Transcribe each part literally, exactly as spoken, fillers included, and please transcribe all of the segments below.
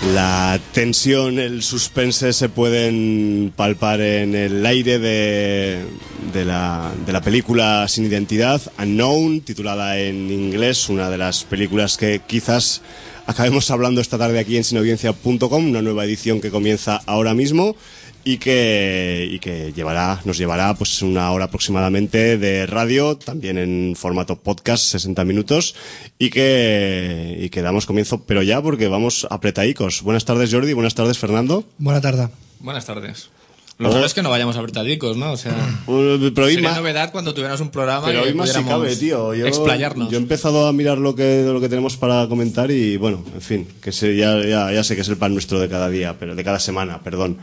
La tensión, el suspense se pueden palpar en el aire de, de, la, de la película Sin Identidad, Unknown, titulada en inglés, una de las películas que quizás acabemos hablando esta tarde aquí en sinaudiencia punto com, una nueva edición que comienza ahora mismo y que, y que llevará, nos llevará pues una hora aproximadamente de radio, también en formato podcast, sesenta minutos, y que, y que damos comienzo, pero ya porque vamos apretadicos. Buenas tardes, Jordi, buenas tardes, Fernando. Buenas tardes. Buenas tardes. Lo raro es que no vayamos apretadicos, ¿no? O sea, pero sería más, novedad cuando tuviéramos un programa pero y hoy más si pudiéramos cabe, tío. Yo, explayarnos. Yo he empezado a mirar lo que, lo que tenemos para comentar y bueno, en fin, que sé, ya, ya, ya sé que es el pan nuestro de cada día, pero de cada semana, perdón.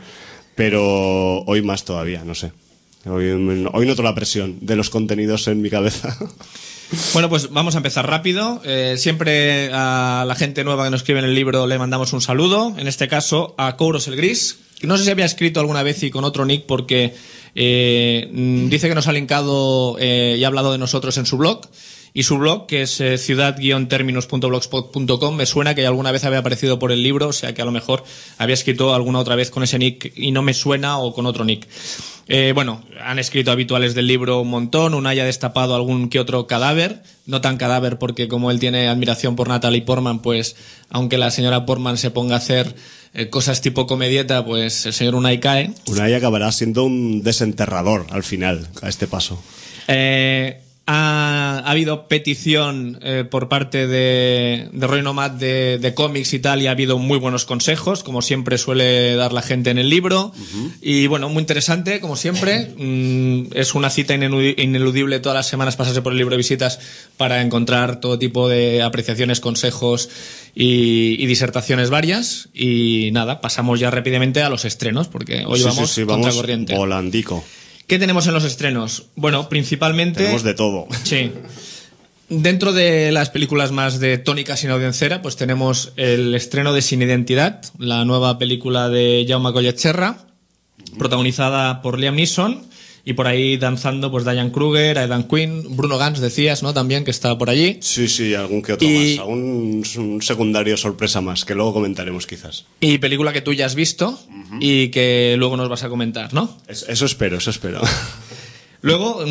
Pero hoy más todavía, no sé. Hoy, hoy noto la presión de los contenidos en mi cabeza. Bueno, pues vamos a empezar rápido. Eh, siempre a la gente nueva que nos escribe en el libro le mandamos un saludo. En este caso a Kouros el Gris. No sé si había escrito alguna vez y con otro nick porque eh, dice que nos ha linkado eh, y ha hablado de nosotros en su blog. Y su blog, que es eh, ciudad guion terminus punto blogspot punto com, me suena que alguna vez había aparecido por el libro, o sea que a lo mejor había escrito alguna otra vez con ese nick y no me suena, o con otro nick. Eh, bueno, han escrito habituales del libro un montón, Unai ha destapado algún que otro cadáver, no tan cadáver porque como él tiene admiración por Natalie Portman, pues aunque la señora Portman se ponga a hacer eh, cosas tipo comedieta, pues el señor Unai cae. Unai acabará siendo un desenterrador al final, a este paso. Eh... Ha, ha habido petición eh, por parte de, de Roy Nomad de, de cómics y tal, y ha habido muy buenos consejos, como siempre suele dar la gente en el libro. Uh-huh. Y bueno, muy interesante, como siempre. Mm, es una cita ineludible todas las semanas pasarse por el libro de visitas para encontrar todo tipo de apreciaciones, consejos y, y disertaciones varias. Y nada, pasamos ya rápidamente a los estrenos, porque hoy sí, vamos sí, sí, contra vamos corriente. Volandico. ¿Qué tenemos en los estrenos? Bueno, principalmente... Tenemos de todo. Sí. Dentro de las películas más de tónica sinaudiencera, pues tenemos el estreno de Sin Identidad, la nueva película de Jaume Collet-Serra, protagonizada por Liam Neeson, y por ahí danzando pues Diane Kruger, Aidan Quinn, Bruno Gans, decías, ¿no? También, que está por allí. Sí, sí, algún que otro y... más, algún un secundario sorpresa más, que luego comentaremos quizás. Y película que tú ya has visto uh-huh. y que luego nos vas a comentar, ¿no? Es, eso espero, eso espero. Luego,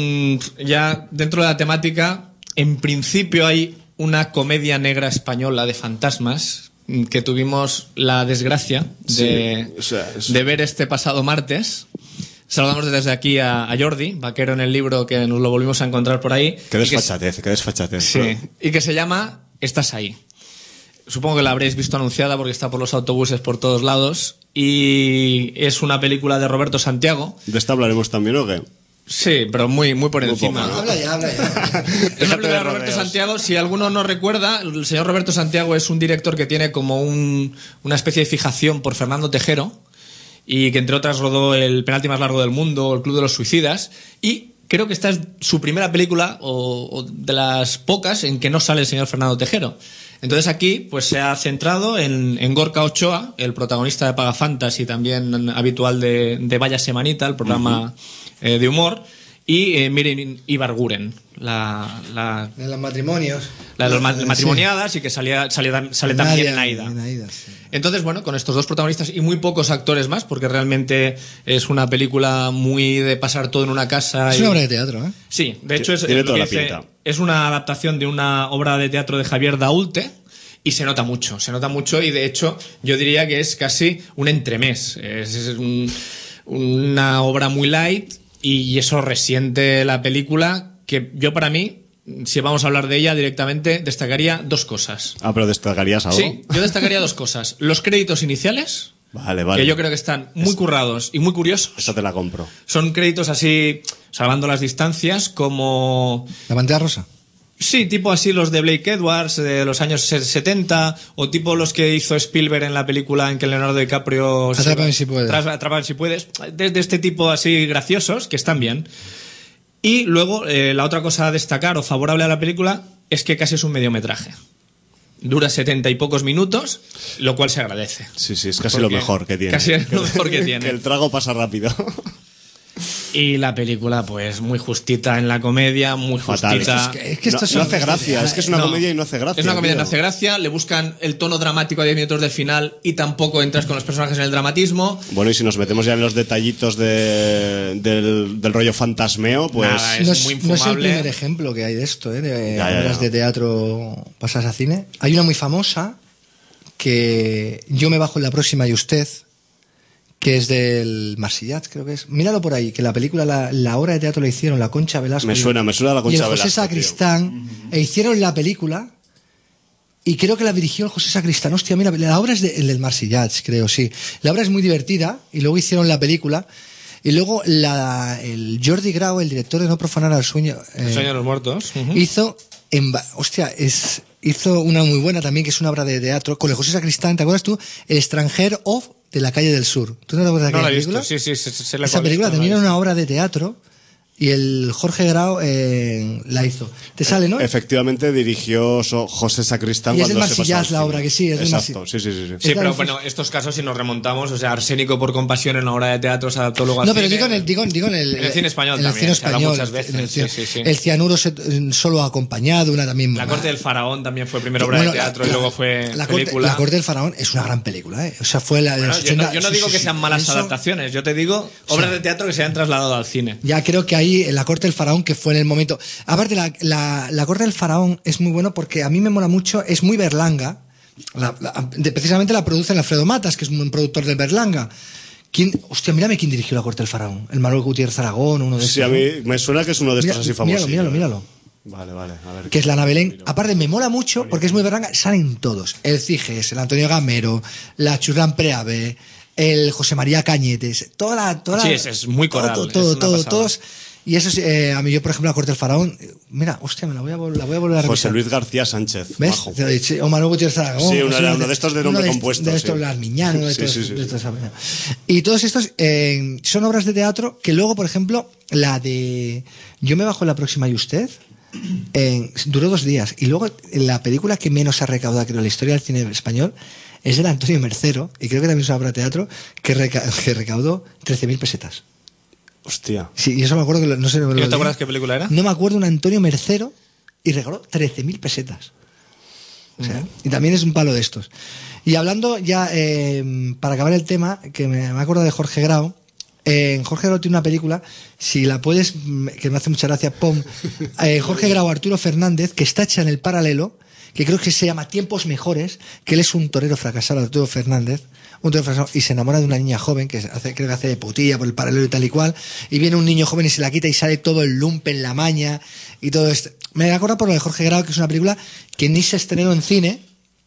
ya dentro de la temática, en principio hay una comedia negra española de fantasmas que tuvimos la desgracia de, sí, o sea, es... de ver este pasado martes. Saludamos desde aquí a, a Jordi, vaquero en el libro, que nos lo volvimos a encontrar por ahí. Qué desfachatez, que, qué desfachatez. Sí, ¿no? Y que se llama Estás ahí. Supongo que la habréis visto anunciada porque está por los autobuses por todos lados. Y es una película de Roberto Santiago. ¿De esta hablaremos también o qué? Sí, pero muy, muy por muy encima. Poco, ¿no? Habla ya, habla ya. Es una película de Roberto Santiago. Si alguno no recuerda, el señor Roberto Santiago es un director que tiene como un, una especie de fijación por Fernando Tejero, y que entre otras rodó El penalti más largo del mundo, El club de los suicidas, y creo que esta es su primera película, o, o de las pocas en que no sale el señor Fernando Tejero. Entonces aquí pues se ha centrado en, en Gorka Ochoa, el protagonista de Pagafantas y también habitual de, de Vaya Semanita, el programa uh-huh. eh, de humor, y eh, Miren Ibarguren, la, la de los matrimonios, la de las matrimoniadas, sí. Y que salía, salía sale también Naida. Naida sí. Entonces, bueno, con estos dos protagonistas y muy pocos actores más, porque realmente es una película muy de pasar todo en una casa. Es y... una obra de teatro, ¿eh? Sí, de hecho es, Tiene es, toda la dice, pinta. Es una adaptación de una obra de teatro de Javier Daulte. Y se nota mucho, se nota mucho, y de hecho yo diría que es casi un entremés. Es, es un, una obra muy light, y eso resiente la película, que yo para mí, si vamos a hablar de ella directamente, destacaría dos cosas. Ah, pero ¿destacarías algo? Sí, yo destacaría dos cosas. Los créditos iniciales, vale, vale. que yo creo que están muy currados y muy curiosos. Esa te la compro. Son créditos así, salvando las distancias, como... La Pantera Rosa. Sí, tipo así los de Blake Edwards de los años setenta, o tipo los que hizo Spielberg en la película en que Leonardo DiCaprio... Atrápame si puedes. Atrápame si puedes. De, de este tipo así graciosos, que están bien. Y luego, eh, la otra cosa a destacar o favorable a la película es que casi es un mediometraje. Dura setenta y pocos minutos, lo cual se agradece. Sí, sí, es casi lo mejor que tiene. Casi es lo mejor que tiene. Que el trago pasa rápido. Y la película, pues, muy justita en la comedia, muy Fatal. justita. Es que, es que esto no, no hace gracia, es que es una no, comedia y no hace gracia. Es una comedia y tío. no hace gracia, le buscan el tono dramático a diez minutos del final y tampoco entras con los personajes en el dramatismo. Bueno, y si nos metemos ya en los detallitos de, del, del rollo fantasmeo, pues... Nada, es no, es, muy no es el infumable. primer ejemplo que hay de esto, ¿eh? De Ya, ya, obras ya. de teatro pasadas a cine. Hay una muy famosa que Yo me bajo en la próxima y usted, que es del Marsillat, creo que es. Míralo por ahí, que la película, la, la obra de teatro la hicieron la Concha Velasco. Me suena, me suena la Concha y el José Velasco, Sacristán, e hicieron la película, y creo que la dirigió el José Sacristán. Hostia, mira, la obra es de, el del Marsillat, creo, sí. La obra es muy divertida, y luego hicieron la película, y luego la, el Jordi Grau, el director de No profanar al sueño, eh, El sueño de los muertos. Uh-huh. hizo, en, hostia, es, hizo una muy buena también, que es una obra de teatro, con el José Sacristán, ¿te acuerdas tú? El extranjero of de la calle del sur. ¿Tú no te acuerdas de No aquella la he visto, película? sí, sí, se, se la he Esa visto, película la he también era visto. una obra de teatro y el Jorge Grau eh, la hizo. ¿Te sale, no? Efectivamente dirigió so- José Sacristán Y es cuando del se pasó Marsillas al la cine. obra, que sí, es del Exacto, Marsi- sí, sí, sí, sí. Sí, Es pero la- bueno, estos casos si nos remontamos, o sea, Arsénico por compasión en la obra de teatro se adaptó luego al No, pero cine. digo en el, digo, digo en el, En el cine español en el también, cine se habla español, muchas veces, en el, sí, cine- sí, sí. el Cianuro se- solo acompañado, una también. La corte del faraón también fue primera obra Bueno, de teatro la- y luego fue la corte, película. la corte del faraón es una gran película, ¿eh? O sea, fue la de Bueno, los yo, no, ochenta. yo no Sí, digo sí, que sí. sean malas Eso- adaptaciones, yo te digo obras de teatro que se han trasladado al cine. Ya creo que ahí en la corte del faraón, que fue en el momento. Aparte, la, la, la corte del faraón es muy bueno porque a mí me mola mucho, es muy Berlanga. La, la- de- precisamente la produce el Alfredo Matas, que es un productor del Berlanga. ¿Quién, hostia, mírame quién dirigió la corte del faraón. El Manuel Gutiérrez Aragón, uno de esos. Sí, a ¿no? mí me suena que es uno de estos Mira- así famosos. míralo, míralo, míralo. Vale, vale, a ver. Que es la Ana Belén. Aparte, me mola mucho porque es muy Berlanga. Salen todos. El Ciges, el Antonio Gamero, la Churran Preave, el José María Cañetes. Toda la. Toda Sí, la- es- es muy coral, Todo, es todo, una todo, pasada. todos. Y eso es, eh, a mí, yo, por ejemplo, la corte del faraón. eh, Mira, hostia, me la voy a, vol- la voy a volver a revisar. José Luis García Sánchez. ¿Ves? Majo. Te lo he dicho. O Manuel Gutiérrez Aragón. Sí, uno o era uno de estos de nombre uno compuesto, De estos, sí. las Miñán, uno de Sí, estos. sí, sí, de sí. estos, y todos estos eh, son obras de teatro que luego, por ejemplo, la de Yo me bajo en la próxima y usted. Eh, duró dos días. Y luego la película que menos ha recaudado, creo, en la historia del cine español es el Antonio Mercero, y creo que también es una obra de teatro, que, reca que recaudó trece mil pesetas. Hostia. Sí, y eso me acuerdo que lo- no sé. ¿Y lo no te leí. acuerdas qué película era? No me acuerdo, un Antonio Mercero, y regaló trece mil pesetas. O sea, y también es un palo de estos. Y hablando ya, eh, para acabar el tema, que me, me acuerdo de Jorge Grau. Eh, Jorge Grau tiene una película, si la puedes, mm, que me hace mucha gracia, pon eh, Jorge Grau, Arturo Fernández, que está hecha en el paralelo, que creo que se llama Tiempos Mejores, que él es un torero fracasado, Arturo Fernández, un torero fracasado, y se enamora de una niña joven, que hace, creo que hace de putilla por el paralelo y tal y cual, y viene un niño joven y se la quita y sale todo el lumpen, la maña, y todo esto. Me acuerdo por lo de Jorge Grau, que es una película que ni se estrenó en cine,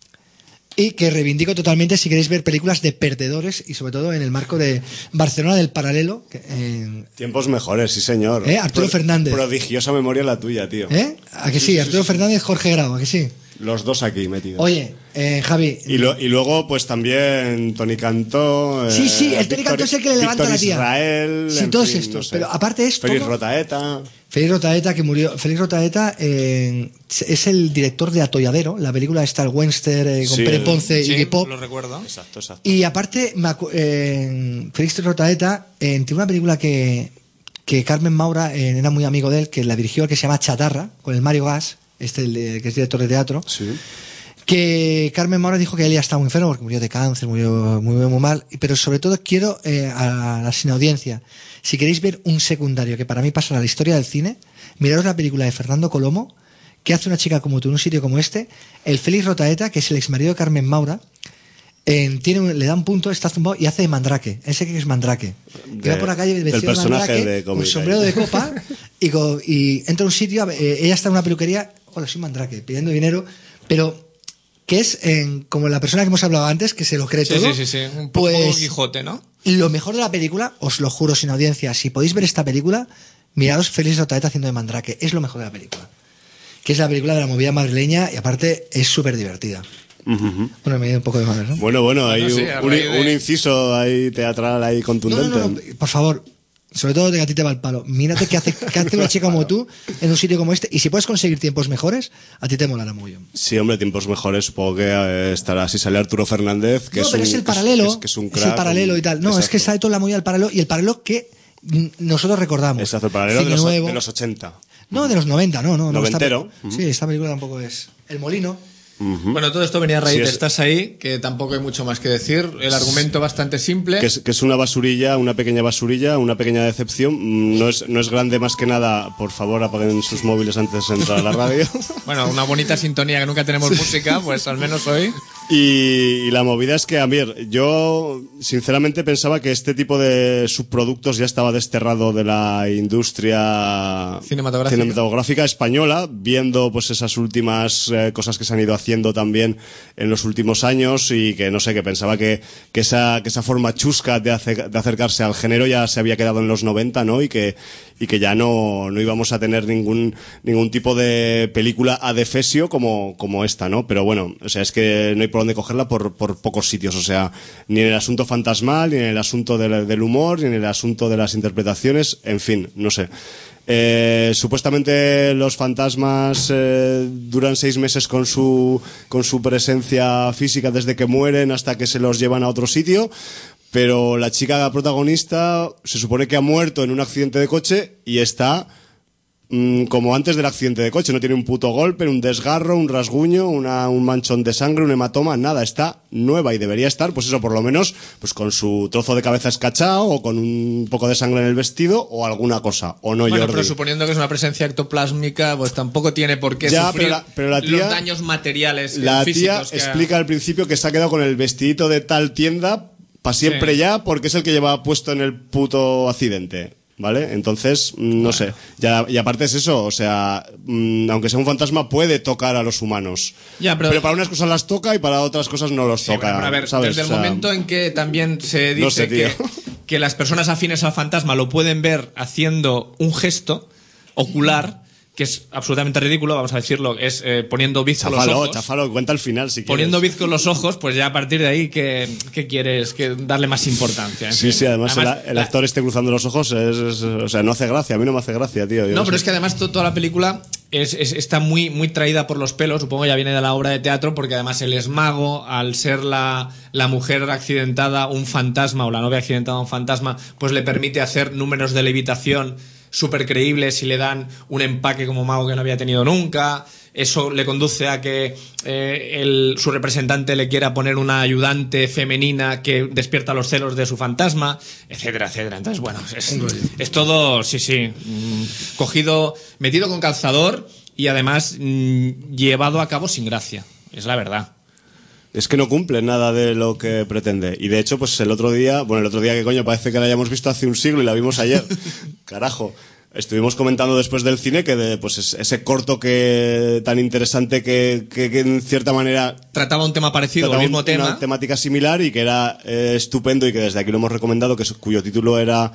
y que reivindico totalmente si queréis ver películas de perdedores y sobre todo en el marco de Barcelona del paralelo. Que, eh, Tiempos mejores, sí, señor. ¿Eh? Arturo Fernández. Prodigiosa memoria la tuya, tío. ¿eh? ¿A que sí? Arturo Fernández, Jorge Grau, ¿a que sí? Los dos aquí metidos. Oye, eh, Javi. Y, lo- y luego, pues también Tony Cantó. Sí, eh, sí, el Tony Víctor- Cantó es el que le levanta a la Víctor tía. Israel. Sí, en todos fin, estos. no sé. Pero aparte es Félix todo- Rotaeta. Félix Rotaeta, que murió. Félix Rotaeta eh, es el director de Atolladero, la película está el Western eh, con Sí, Pere Ponce Sí, y Iggy Pop. lo recuerdo. Exacto, exacto. Y aparte, me acu- eh, Félix Rotaeta eh, tiene una película que, que Carmen Maura eh, era muy amigo de él, que la dirigió, que se llama Chatarra, con el Mario Gas, este el de- que es director de teatro. Sí. Que Carmen Maura dijo que él ya estaba muy enfermo porque murió de cáncer, murió muy, muy, muy mal. Pero sobre todo quiero eh, a la sin audiencia, si queréis ver un secundario que para mí pasa a la historia del cine, miraros la película de Fernando Colomo, que hace una chica como tú en un sitio como este. El Félix Rotaeta, que es el exmarido de Carmen Maura, eh, tiene un- le da un punto, está zumbado y hace de Mandrake. Ese que es Mandrake. Que va De- por la calle del vestido de personaje Mandrake, de con cómic sombrero ahí. de copa, y, co- y entra a un sitio, eh, ella está en una peluquería, hola, soy Mandrake, pidiendo dinero, pero que es en- como la persona que hemos hablado antes, que se lo cree Sí, todo. sí, sí, sí. Un poco Pues Quijote, ¿no? lo mejor de la película, os lo juro sin audiencia, si podéis ver esta película, miraos Félix Rotaeta haciendo de Mandrake, es lo mejor de la película. Que es la película de la movida madrileña y aparte es súper divertida. Ujú, ujú. Bueno, me dio un poco de madre, ¿no? Bueno, bueno, hay sí, un, a un- raíz de- un inciso ahí teatral ahí No, contundente. no, no, no, por favor, sobre todo de que a ti te va el palo. Mírate que hace, que hace una chica como tú en un sitio como este y si puedes conseguir tiempos mejores, a ti te molará muy bien. Sí, hombre, tiempos mejores, supongo que eh, estará. Si sale Arturo Fernández, que no, es pero un, es el que paralelo, que es, que es un es crack, el paralelo un- y tal. No, es que exacto. sale toda la movida del paralelo y el paralelo que nosotros recordamos. Exacto, el paralelo de los, nuevo. de los ochenta. No, de los noventa, no, no. Noventero. No, esta, sí, esta película tampoco es. El Molino. Uh-huh. Bueno, todo esto venía a raíz Sí, de es... Estás ahí, que tampoco hay mucho más que decir. El argumento bastante simple. Que es, que es una basurilla, una pequeña basurilla, una pequeña decepción. No es, no es grande más que nada. Por favor, apaguen sus móviles antes de entrar a la radio. Bueno, una bonita sintonía, que nunca tenemos música, pues al menos hoy. Y, y la movida es que, a ver, yo sinceramente pensaba que este tipo de subproductos ya estaba desterrado de la industria cinematográfica, cinematográfica española, viendo pues esas últimas eh, cosas que se han ido haciendo también en los últimos años, y que no sé, que pensaba que, que, esa, que esa forma chusca de, hacer, de acercarse al género ya se había quedado en los noventa, ¿no? Y que, y que ya no, no íbamos a tener ningún, ningún tipo de película adefesio como, como esta, ¿no? Pero bueno, o sea, es que no hay por dónde cogerla por, por pocos sitios, o sea, ni en el asunto fantasmal, ni en el asunto del, del humor, ni en el asunto de las interpretaciones, en fin, no sé. Eh, supuestamente los fantasmas eh, duran seis meses con su, con su presencia física desde que mueren hasta que se los llevan a otro sitio, pero la chica protagonista se supone que ha muerto en un accidente de coche y está mmm, como antes del accidente de coche. No tiene un puto golpe, un desgarro, un rasguño, una, un manchón de sangre, un hematoma, nada. Está nueva y debería estar, pues eso, por lo menos, pues con su trozo de cabeza escachado o con un poco de sangre en el vestido o alguna cosa. ¿O no, bueno, Jordi? Pero suponiendo que es una presencia ectoplásmica, pues tampoco tiene por qué ya, sufrir pero la, pero la tía, los daños materiales la físicos. tía que explica ha... al principio que se ha quedado con el vestidito de tal tienda para siempre, sí, ya, porque es el que llevaba puesto en el puto accidente, ¿vale? Entonces, no bueno. sé. Ya, y aparte es eso, o sea, mmm, aunque sea un fantasma, puede tocar a los humanos. Ya, pero... pero para unas cosas las toca y para otras cosas no los sí, toca. Bueno, a ver, ¿sabes? desde el o sea, momento en que también se dice no sé, que, que las personas afines al fantasma lo pueden ver haciendo un gesto ocular, que es absolutamente ridículo, vamos a decirlo, es eh, poniendo bizco los ojos. Chafalo, cuenta al final si quieres. Poniendo bizco los ojos, pues ya a partir de ahí, ¿qué, qué quieres? Que darle más importancia. En sí, fin. sí, además, además el, el la... actor esté cruzando los ojos, es, es, o sea, no hace gracia, a mí no me hace gracia, tío. No, no, pero sé. Es que además to, toda la película es, es, está muy, muy traída por los pelos, supongo ya viene de la obra de teatro, porque además él es mago, al ser la, la mujer accidentada un fantasma, o la novia accidentada un fantasma, pues le permite hacer números de levitación súper creíbles y le dan un empaque como mago que no había tenido nunca. Eso le conduce a que eh, el, su representante le quiera poner una ayudante femenina que despierta los celos de su fantasma, etcétera, etcétera. Entonces, bueno, es, es todo, sí, sí, mmm, cogido, metido con calzador y además mmm, llevado a cabo sin gracia, es la verdad. Es que no cumple nada de lo que pretende. Y de hecho, pues el otro día, bueno, el otro día que coño, parece que la hayamos visto hace un siglo y la vimos ayer. Carajo. Estuvimos comentando después del cine que de, pues ese corto que tan interesante que, que, que en cierta manera trataba un tema parecido, el mismo un, tema, una temática similar y que era eh, estupendo y que desde aquí lo hemos recomendado, que cuyo título era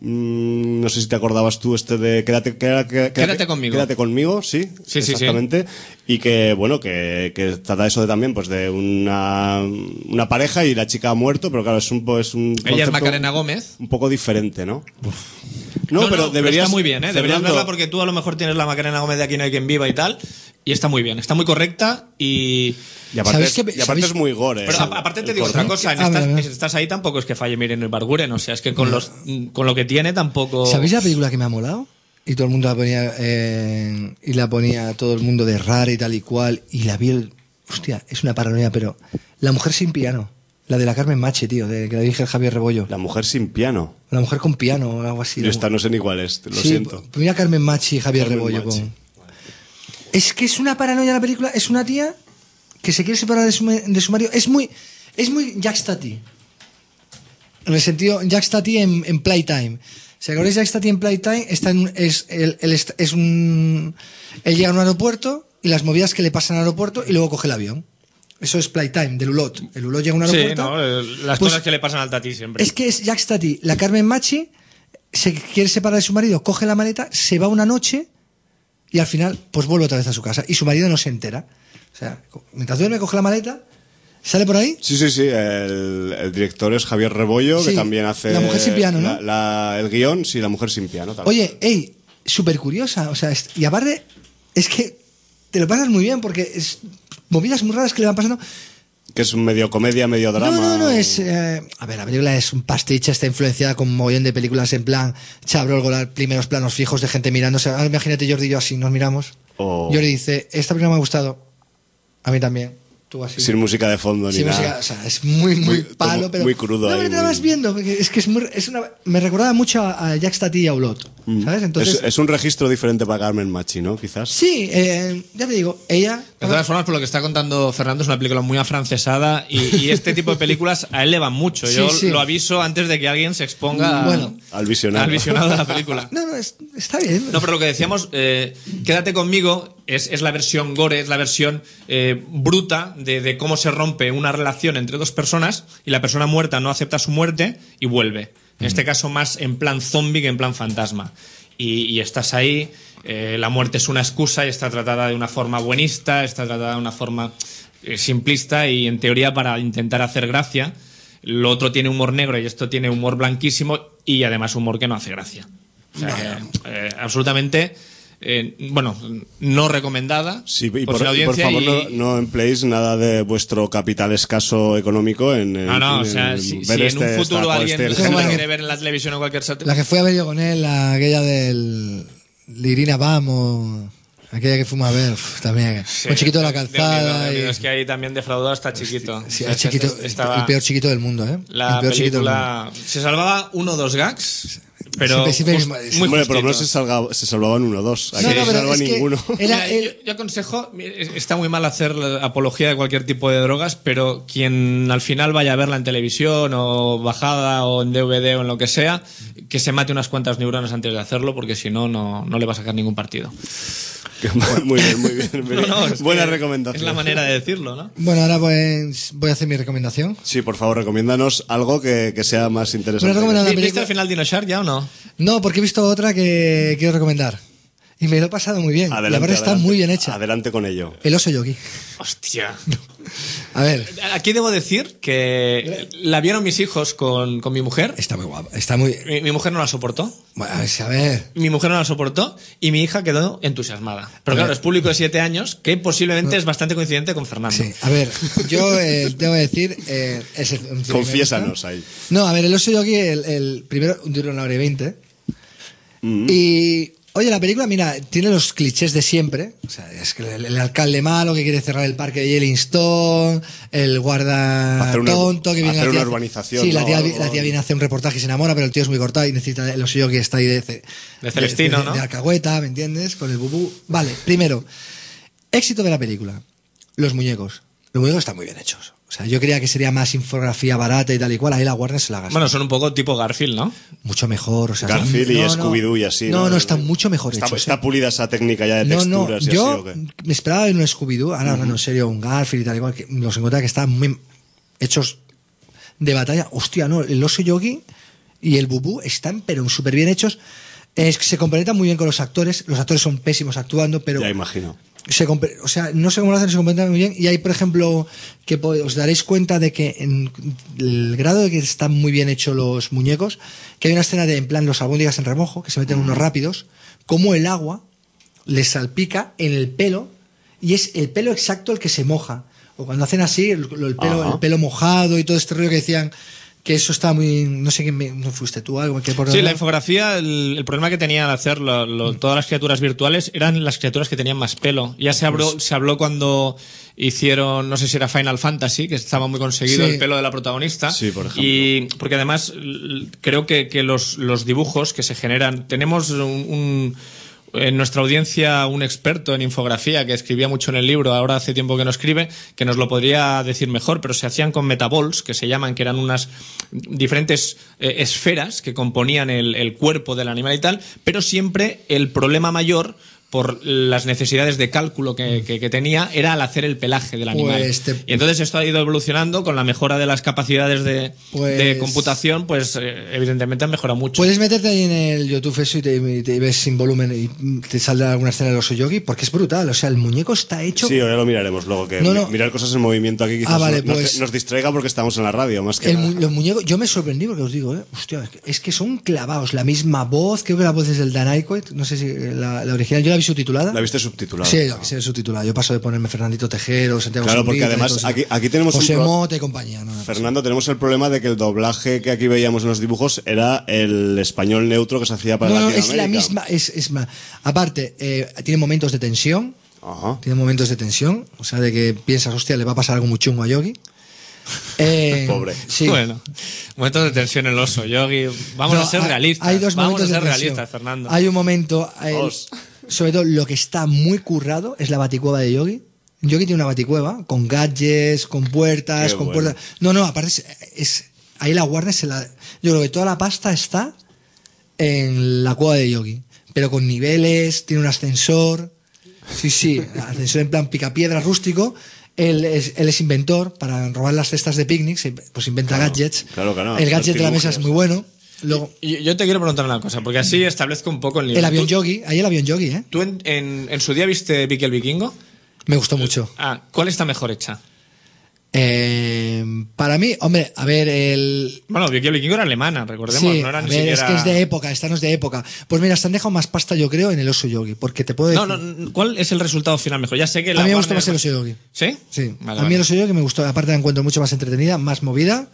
mmm, no sé si te acordabas tú este de quédate quédate, quédate, quédate conmigo quédate conmigo sí, sí exactamente sí, sí. Y que bueno que, que trata eso de también pues de una una pareja y la chica ha muerto, pero claro es un es un ella es Macarena Gómez, un poco diferente, ¿no? Uf. No, no, pero no, deberías... Pero está muy bien, ¿eh? Deberías Fernando... verla porque tú a lo mejor tienes la Macarena Gómez de Aquí no hay quien viva y tal, y está muy bien, está muy correcta y... Y aparte, es, que, y aparte es muy gore. Pero el, aparte te digo otra cosa, en estás, en estás ahí tampoco es que falle Miren el Barguren, o sea, es que con, los, con lo que tiene tampoco... ¿Sabéis la película que me ha molado? Y todo el mundo la ponía, eh, y la ponía todo el mundo de rara y tal y cual, y la vi, el, hostia, es una paranoia, pero La mujer sin piano. La de la Carmen Machi, tío, de que la dirige el Javier Rebollo. La mujer sin piano. La mujer con piano o algo así. Yo esta no sé ni cuál es, lo sí, siento. Mira Carmen Machi y Javier Carmen Rebollo. Machi. Con... Es que es una paranoia la película. Es una tía que se quiere separar de su, de su marido. Es muy, es muy Jack Stati. En el sentido, Jack Stati en, en Playtime. Si acordáis, Jack Stati en Playtime está en, es, el, el, es un... Él llega a un aeropuerto y las movidas que le pasan al aeropuerto y luego coge el avión. Eso es Playtime, del Ulot. El Ulot llega a un aeropuerto. Sí, ¿no? Las pues, cosas que le pasan al Tati siempre. Es que es Jack Stati. La Carmen Machi se quiere separar de su marido, coge la maleta, se va una noche y al final pues vuelve otra vez a su casa. Y su marido no se entera. O sea, mientras duerme, coge la maleta, sale por ahí. Sí, sí, sí. El, el director es Javier Rebollo, sí, que también hace... La mujer sin piano, ¿no? La, la, el guión, sí, La mujer sin piano. Tal. Oye, ey, súper curiosa. O sea, y aparte, es que te lo pasas muy bien porque es... movidas muy raras que le van pasando. Que es medio comedia, medio drama. No, no, no, es... Eh, a ver, la película es un pastiche, está influenciada con un mogollón de películas en plan Chabrol, con primeros planos fijos de gente mirándose. Ahora imagínate Jordi y yo así, nos miramos. Oh. Jordi dice, esta película me ha gustado. A mí también. Tú así. Sin música de fondo Sin ni música, nada. O sea, es muy, muy, Muy- palo, como pero... muy crudo No, ahí, pero te la muy- vas viendo, porque es que es muy... Es una, me recordaba mucho a, a Jack Stati y a Olot, ¿sabes? Entonces... es, es un registro diferente para Carmen Machi, ¿no? Quizás. Sí, eh, ya te digo, ella... De todas formas, por lo que está contando Fernando, es una película muy afrancesada y, y este tipo de películas a él le van mucho. Sí, Yo sí. lo aviso antes de que alguien se exponga a- Bueno. Al visionado. al visionado de la película. No, no, es- está bien. No, pero lo que decíamos, eh, Quédate conmigo, es, es la versión gore, es la versión eh, bruta de, de cómo se rompe una relación entre dos personas y la persona muerta no acepta su muerte y vuelve. En este caso más en plan zombie que en plan fantasma. Y, y estás ahí, eh, la muerte es una excusa y está tratada de una forma buenista, está tratada de una forma eh, simplista y en teoría para intentar hacer gracia. Lo otro tiene humor negro y esto tiene humor blanquísimo y además humor que no hace gracia. O sea, que, eh, absolutamente, eh, bueno, no recomendada. Sí, y por, por, si la y por audiencia favor, y- no, no empleéis nada de vuestro capital escaso económico en, en- No, no, o en- sea, en si, ver si este- en un futuro esta- alguien este la género. género. quiere ver en la televisión o cualquier sat- La que fue a ver yo con él, la, aquella del... Irina Vamos... Aquella que fuimos a ver, uf, también. Sí, Con Chiquito de la de unido, Calzada. de unido. y- Es que ahí también defraudado hasta Chiquito. Sí, O sea, el, chiquito, es- estaba- el peor chiquito del mundo, ¿eh? La el peor chiquito del mundo. película se salvaba uno o dos gags, pero Siempre- siempre just- mismo- muy Hombre, por lo menos se, justitos. salga- se salvaban uno o dos. Aquí No, no, no, se pero salva es que ninguno. era Mira, el- yo, yo aconsejo, está muy mal hacer la apología de cualquier tipo de drogas, pero quien al final vaya a verla en televisión o bajada o en D V D o en lo que sea, que se mate unas cuantas neuronas antes de hacerlo, porque si no, no no le va a sacar ningún partido. Muy bien, muy bien. muy No, bien. no, es Buena que recomendación. Es la manera de decirlo, ¿no? Bueno, ahora pues voy a hacer mi recomendación. Sí, por favor, recomiéndanos algo que, que sea más interesante. Bueno, recomendado- Una ¿Viste película- al final Dino Shark ya o no? No, porque he visto otra que quiero recomendar. Y me lo he pasado muy bien. Adelante, la verdad está adelante. muy bien hecha. Adelante con ello. El oso yogi. Hostia. A ver, Aquí debo decir que la vieron mis hijos con, con mi mujer. está muy guapa. Está muy... Mi, mi mujer no la soportó. Bueno, a ver, a ver. Mi mujer no la soportó y mi hija quedó entusiasmada. Pero claro, es público de siete años que posiblemente es bastante coincidente con Fernando. Sí, a ver, yo eh, debo decir... Eh, es el- un cine que me Confiésanos gusta. ahí. No, a ver, el oso yogi, el, el primero dura una hora y veinte. Mm. Y... Oye, la película, mira, tiene los clichés de siempre. O sea, es que el, el alcalde malo que quiere cerrar el parque de Yellowstone, el guarda Hacer una- tonto que viene hacer la tía, una urbanización, Sí, la ¿no? tía, Algo- la tía viene a hacer un reportaje y se enamora, pero el tío es muy cortado y necesita el oso yogi que está ahí de, de, De Celestino, de- ¿no? de alcahueta, ¿me entiendes? Con el bubú. Vale, primero, éxito de la película. Los muñecos. Los muñecos están muy bien hechos. O sea, yo creía que sería más infografía barata y tal y cual. Ahí la Warner se la gasta. Bueno, son un poco tipo Garfield, ¿no? Mucho mejor. O sea, Garfield y no, no. Scooby-Doo y así. No, no, están mucho mejor está, hechos. Está ¿eh? pulida esa técnica ya de No, no, texturas y yo así, ¿o qué? me esperaba en un Scooby-Doo, ahora hablando en serio, un Garfield y tal igual, que los encontré que estaban muy hechos de batalla. Hostia, no, el oso yogi y el bubú están pero súper bien hechos. Es que se complementan muy bien con los actores. Los actores son pésimos actuando, pero Ya imagino. se compre- o sea, no sé cómo lo hacen, se complementan muy bien. Y hay, por ejemplo, que po- os daréis cuenta de que en el grado de que están muy bien hechos los muñecos, que hay una escena de, en plan, los albóndigas en remojo, que se meten unos rápidos, como el agua les salpica en el pelo y es el pelo exacto el que se moja. O cuando hacen así, el, el pelo, Ajá. el pelo mojado y todo este rollo que decían que eso está muy... No sé quién me... ¿No fuiste tú algo? Que por Sí, la infografía, el, el problema que tenía al hacer lo- lo- todas las criaturas virtuales eran las criaturas que tenían más pelo. Ya se habló, se habló cuando hicieron, no sé si era Final Fantasy, que estaba muy conseguido Sí. el pelo de la protagonista. Sí, por ejemplo. Y porque además l- creo que, que los, los dibujos que se generan, tenemos un, un- en nuestra audiencia un experto en infografía que escribía mucho en el libro, ahora hace tiempo que no escribe, que nos lo podría decir mejor, pero se hacían con metaballs, que se llaman, que eran unas diferentes eh, esferas que componían el, el cuerpo del animal y tal, pero siempre el problema mayor por las necesidades de cálculo que, que, que tenía era al hacer el pelaje del animal. Pues te- Y entonces esto ha ido evolucionando con la mejora de las capacidades de, Pues- de computación, pues eh, evidentemente han mejorado mucho. Puedes meterte ahí en el YouTube eso y te, y te ves sin volumen y te saldrá alguna escena del oso yogi porque es brutal. O sea, el muñeco está hecho... Sí, ya lo miraremos luego. Que No, no. mirar cosas en movimiento aquí quizás Ah, vale, nos, pues- nos distraiga porque estamos en la radio, más que El nada. mu- los muñecos, yo me sorprendí porque os digo, ¿eh? Hostia, es que, es que son clavados, la misma voz, creo que la voz es del Dan Aykroyd, no sé si la, la original, yo la la vi subtitulada? ¿La viste subtitulada? Sí, la vi subtitulada. Yo paso de ponerme Fernandito Tejero, Santiago Claro, porque Zurita, además entonces, aquí, aquí tenemos José un pro- Mota y compañía. No, no, Fernando, tenemos el problema de que el doblaje que aquí veíamos en los dibujos era el español neutro que se hacía para no, no, Latinoamérica. es la misma. Es, es más. Aparte, eh, tiene momentos de tensión. Ajá. Tiene momentos de tensión. O sea, de que piensas, hostia, le va a pasar algo muy chungo a Yogi. Eh, Pobre. Sí. Bueno, momentos de tensión en el oso, Yogi. Vamos No, a ser hay- realistas. Hay dos Vamos a momentos ser de tensión. realistas, Fernando. Hay un momento, eh, Os. sobre todo lo que está muy currado es la baticueva de Yogi. Yogi tiene una baticueva con gadgets, con puertas, Qué con bueno. puertas. No, no, aparte es, es- ahí la Warner se la. Yo creo que toda la pasta está en la cueva de Yogi, pero con niveles, tiene un ascensor. Sí, sí, ascensor en plan picapiedra rústico. Él es, él es inventor para robar las cestas de picnic, se- pues inventa Claro, gadgets. claro, claro, El gadget de la mesa artilugios. es muy bueno. Luego, Y yo te quiero preguntar una cosa, porque así establezco un poco el nivel. el avión ¿Tú, Yogi, ahí el avión Yogi, ¿eh? tú en, en- en su día viste Vicky el Vikingo? Me gustó mucho. Ah, ¿cuál está mejor hecha? Eh, para mí, hombre, a ver, el. Bueno, Vicky el Vikingo era alemana, recordemos, Sí, no era a ni ver, es siquiera... que es de época, esta no es de época. Pues mira, se han dejado más pasta, yo creo, en el oso Yogi, porque te puedo decir. No, no, ¿cuál es el resultado final mejor? Ya sé que la a mí me Warner- gustó más el oso Yogi. ¿Sí? Sí, Vale, a mí vale. el oso Yogi me gustó, aparte la encuentro mucho más entretenida, más movida.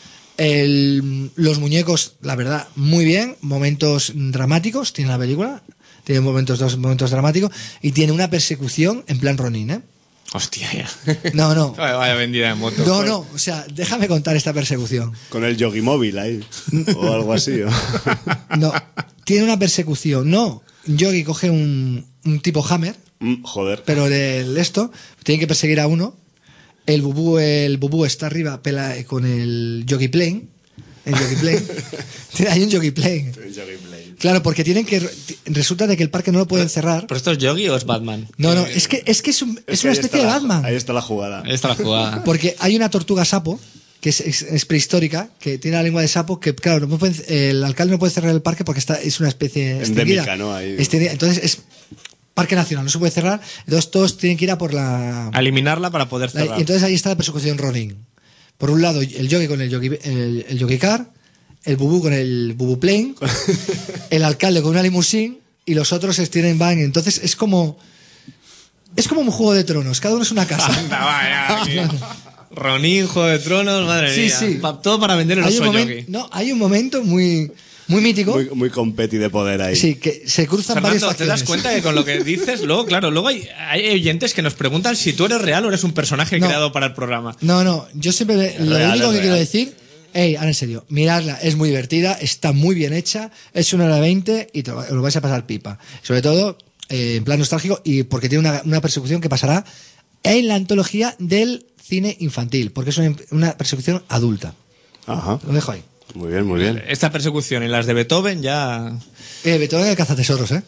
El, los muñecos, la verdad, muy bien, momentos dramáticos, tiene la película, tiene momentos, dos momentos dramáticos, y tiene una persecución en plan Ronin, ¿eh? Hostia, ya. No, no. Vaya, vaya vendida de moto. No, no, o sea, déjame contar esta persecución. Con el Yogi móvil ahí. O algo así. ¿o? No, tiene una persecución. No, Yogi coge un, un tipo Hammer, Mm, joder. pero del esto, tiene que perseguir a uno. El bubú, el bubú está arriba pela, con el Yogi Plane. El Yogi Plane. Hay un Yogi Plane. El Yogi Blade. Claro, porque tienen que. Resulta de que el parque no lo pueden cerrar. ¿Pero esto es Yogi o es Batman? No, no, es que es, que es, un- es que una ahí especie está de la- Batman. Ahí está la jugada. Ahí está la jugada. Porque hay una tortuga sapo, que es, es- es prehistórica, que tiene la lengua de sapo, que claro, no pueden- el alcalde no puede cerrar el parque porque está, es una especie Endémica, extinguida. ¿no? Ahí. Extinguida. Entonces es parque nacional, no se puede cerrar. Entonces todos tienen que ir a por la... A eliminarla para poder la- cerrar. y entonces ahí está la persecución Ronin. Por un lado, el yogi con el yogi, el, el yogi car, el bubú con el bubú plane, el alcalde con una limusín y los otros se tienen van. Entonces es como... Es como un Juego de Tronos, cada uno es una casa. Anda, vaya, aquí. Ronin, Juego de Tronos, madre Sí, mía. sí. Pa- todo para vender el hay, oso un momen- Yogi. no, hay un momento muy, muy mítico. Muy, muy competi de poder ahí. Sí, que se cruzan varias Fernando, ¿te facciones. das cuenta que con lo que dices, luego, claro, luego hay, hay oyentes que nos preguntan si tú eres real o eres un personaje No. creado para el programa? No, no, yo siempre le- lo real, único es que quiero real. decir, hey, ahora en serio, miradla, es muy divertida, está muy bien hecha, es una hora veinte y te lo, lo vais a pasar pipa. Sobre todo, eh, en plan nostálgico y porque tiene una, una persecución que pasará en la antología del cine infantil, porque es una, una persecución adulta. Ajá. Lo dejo ahí. Muy bien, muy bien. Esta persecución y las de Beethoven ya... Eh, Beethoven el cazatesoros, ¿eh?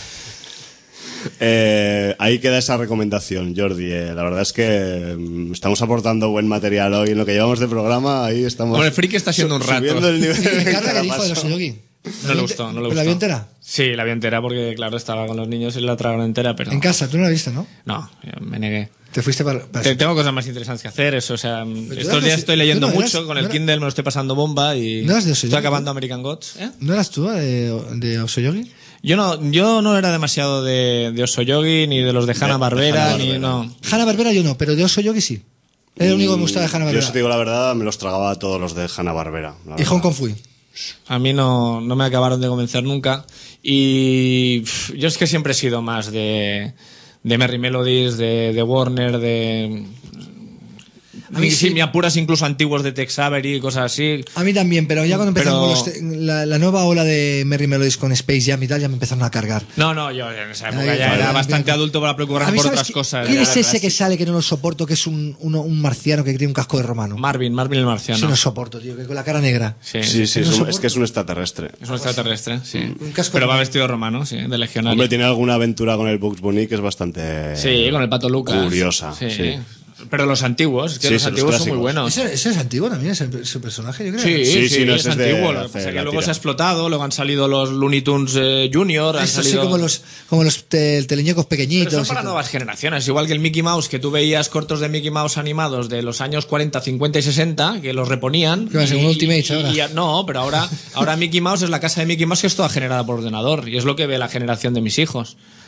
Eh, ahí queda esa recomendación, Jordi. Eh, la verdad es que mm, estamos aportando buen material hoy en lo que llevamos de programa. Ahí estamos. Hombre, el friki está siendo un rato. Subiendo el nivel. Y Ricardo, cada que dijo de paso. los yogi. No le gustó, no le ¿Pero la vio gustó. entera? Sí, la vi entera porque, claro, estaba con los niños y la tragaron entera, pero... En casa, tú no la viste, ¿no? No, yo me negué. Te fuiste para... para- Te- Tengo cosas más interesantes que hacer, eso, o sea, tú estos eras- días estoy leyendo tú no eras- mucho, con el no era- Kindle me lo estoy pasando bomba y ¿No eras de Oso estoy Yogi, acabando tú? American Gods. ¿eh? ¿No eras tú de, de Oso Yogi? Yo no, yo no era demasiado de, de Oso Yogi, ni de los de Hanna Barbera, ni Hanna-Barbera. no. Hanna Barbera yo no, pero de Oso Yogi sí. Era el único que me gustaba de Hanna Yo, si te Barbera. digo la verdad, me los tragaba a todos los de Hanna-Barbera. la Y verdad. Hong Kong Fui. A mí no, no me acabaron de convencer nunca. Y pff, yo es que siempre he sido más de, de Merry Melodies, de, de Warner, de... A mí si sí. me apuras incluso antiguos de Tex Avery y cosas así. A mí también, pero ya cuando empezaron Pero- con los te- la, la nueva ola de Merry Melodies con Space Jam y tal, ya me empezaron a cargar. No, no, yo en esa época Ahí, ya vale, era vale, bastante bien. adulto para A preocuparme mí, por ¿sabes otras qui- cosas. ¿Quién Era es ese clásico. que sale que no lo soporto, que es un, uno- un marciano que tiene un casco de romano? Marvin, Marvin el Ese marciano. no soporto, tío, que con la cara negra. Sí, Sí, sí, No es, un- soporto. es que es un extraterrestre. Es un extraterrestre, sí. Un casco Pero va romano. vestido romano, sí, de legionario. Hombre, tiene alguna aventura con el Bugs Bunny que es bastante. Sí, con el pato Lucas. Curiosa, sí. Pero los antiguos, es que Sí, los sí, los antiguos son muy clásicos. buenos. Ese, ese es antiguo también, ese, ese personaje, yo creo. Sí, Sí, sí, sí, no, es ese es de antiguo. Lo que hace pasa es que la luego tira. se ha explotado, luego han salido los Looney Tunes eh, Junior, han Eso sí, salido... como los, como los te- teleñecos Pero pequeñitos. son y para todo. nuevas generaciones, igual que el Mickey Mouse, que tú veías cortos de Mickey Mouse animados de los años cuarenta, cincuenta y sesenta, que los reponían. ¿Qué va a ser, un Ultimates ahora? y- no, pero ahora, ahora Mickey Mouse es la casa de Mickey Mouse que es toda generada por ordenador, y es lo que ve la generación de mis hijos.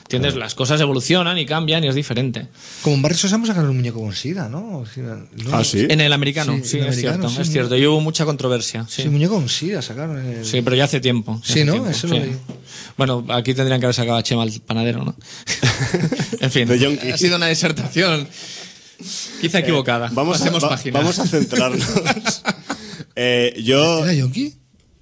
¿Entiendes? Las cosas evolucionan y cambian y es diferente. Como en Barrio Sésamo sacaron un muñeco con SIDA, ¿no? O sea, ¿no? Ah, sí. En el americano, Sí, sí, en el es americano, cierto, sí, es mu- cierto. Y hubo mucha controversia. Sí, Sí, muñeco con SIDA sacaron. en el- Sí, pero ya hace tiempo. ya Sí, hace ¿no? tiempo, Eso sí. lo leí. Bueno, aquí tendrían que haber sacado a Chema el panadero, ¿no? En fin, De Yonki. ha sido una disertación quizá equivocada. Vamos a, Pasemos va- página. vamos a centrarnos. Eh, yo, ¿Era Yonki?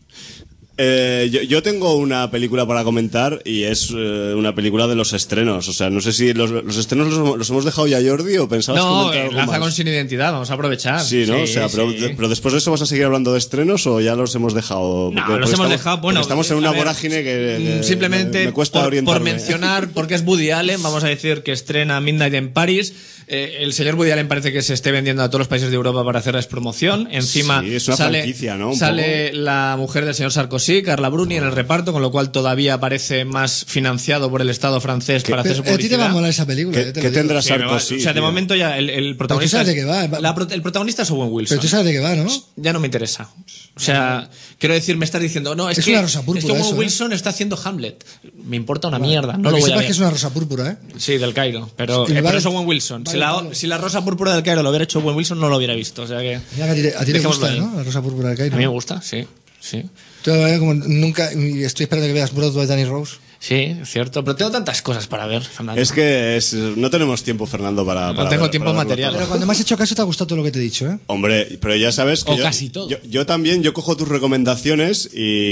eh, yo, yo tengo una película para comentar y es eh, una película de los estrenos. O sea, no sé si los, los estrenos los, los hemos dejado ya, Jordi, o pensabas No, comentar algo lanza más. con Sin Identidad, vamos a aprovechar. Sí, ¿no? o sea, pero, sí. pero después de eso vas a seguir hablando de estrenos o ya los hemos dejado. No, Porque- los porque hemos estamos- dejado. Bueno, porque estamos en a una ver, vorágine que, que mm, simplemente me, me cuesta por, orientarme. por mencionar, porque es Woody Allen, vamos a decir que estrena Midnight en París. Eh, el señor Woody Allen parece que se esté vendiendo a todos los países de Europa para hacerles promoción. Encima Sí, es una sale, franquicia, ¿no? Un sale la mujer del señor Sarkozy, Carla Bruni, en el reparto, con lo cual todavía parece más financiado por el Estado francés para hacer su Pero a ti te publicidad. va a molar esa película. ¿Qué, yo te lo qué digo. tendrá Sí, me va- Sarkozy? o sea, de tío? momento ya el, el protagonista. sabes es- de qué va. la pro- el protagonista es Owen Wilson. Pero tú sabes de qué va, ¿no? Ya no me interesa. O sea, quiero decir, me estás diciendo, no, es, Es que, una rosa es púrpura que Owen eso, ¿eh? Wilson está haciendo Hamlet. Me importa una mierda, no Para lo que voy a sepas ver. que es una rosa púrpura, ¿eh? Sí, del Cairo. Pero, Y eh, vale- pero es Owen Wilson. vale, si, la, vale. si la rosa púrpura del Cairo lo hubiera hecho Owen Wilson, no lo hubiera visto. O sea que. Mira que a ti, te- a ti te Dejémoslo gusta, ahí. ¿no? La rosa púrpura del Cairo. A mí me gusta, sí. Sí. Todavía como nunca. y Estoy esperando que veas Broadway de Danny Rose. Sí, es cierto. Pero tengo tantas cosas para ver, Fernando. Es que es- no tenemos tiempo, Fernando, para. No para tengo ver- tiempo para verlo material. todo. Pero cuando me has hecho caso te ha gustado todo lo que te he dicho, ¿eh? Hombre, pero ya sabes que O yo, casi todo. Yo, yo también, yo cojo tus recomendaciones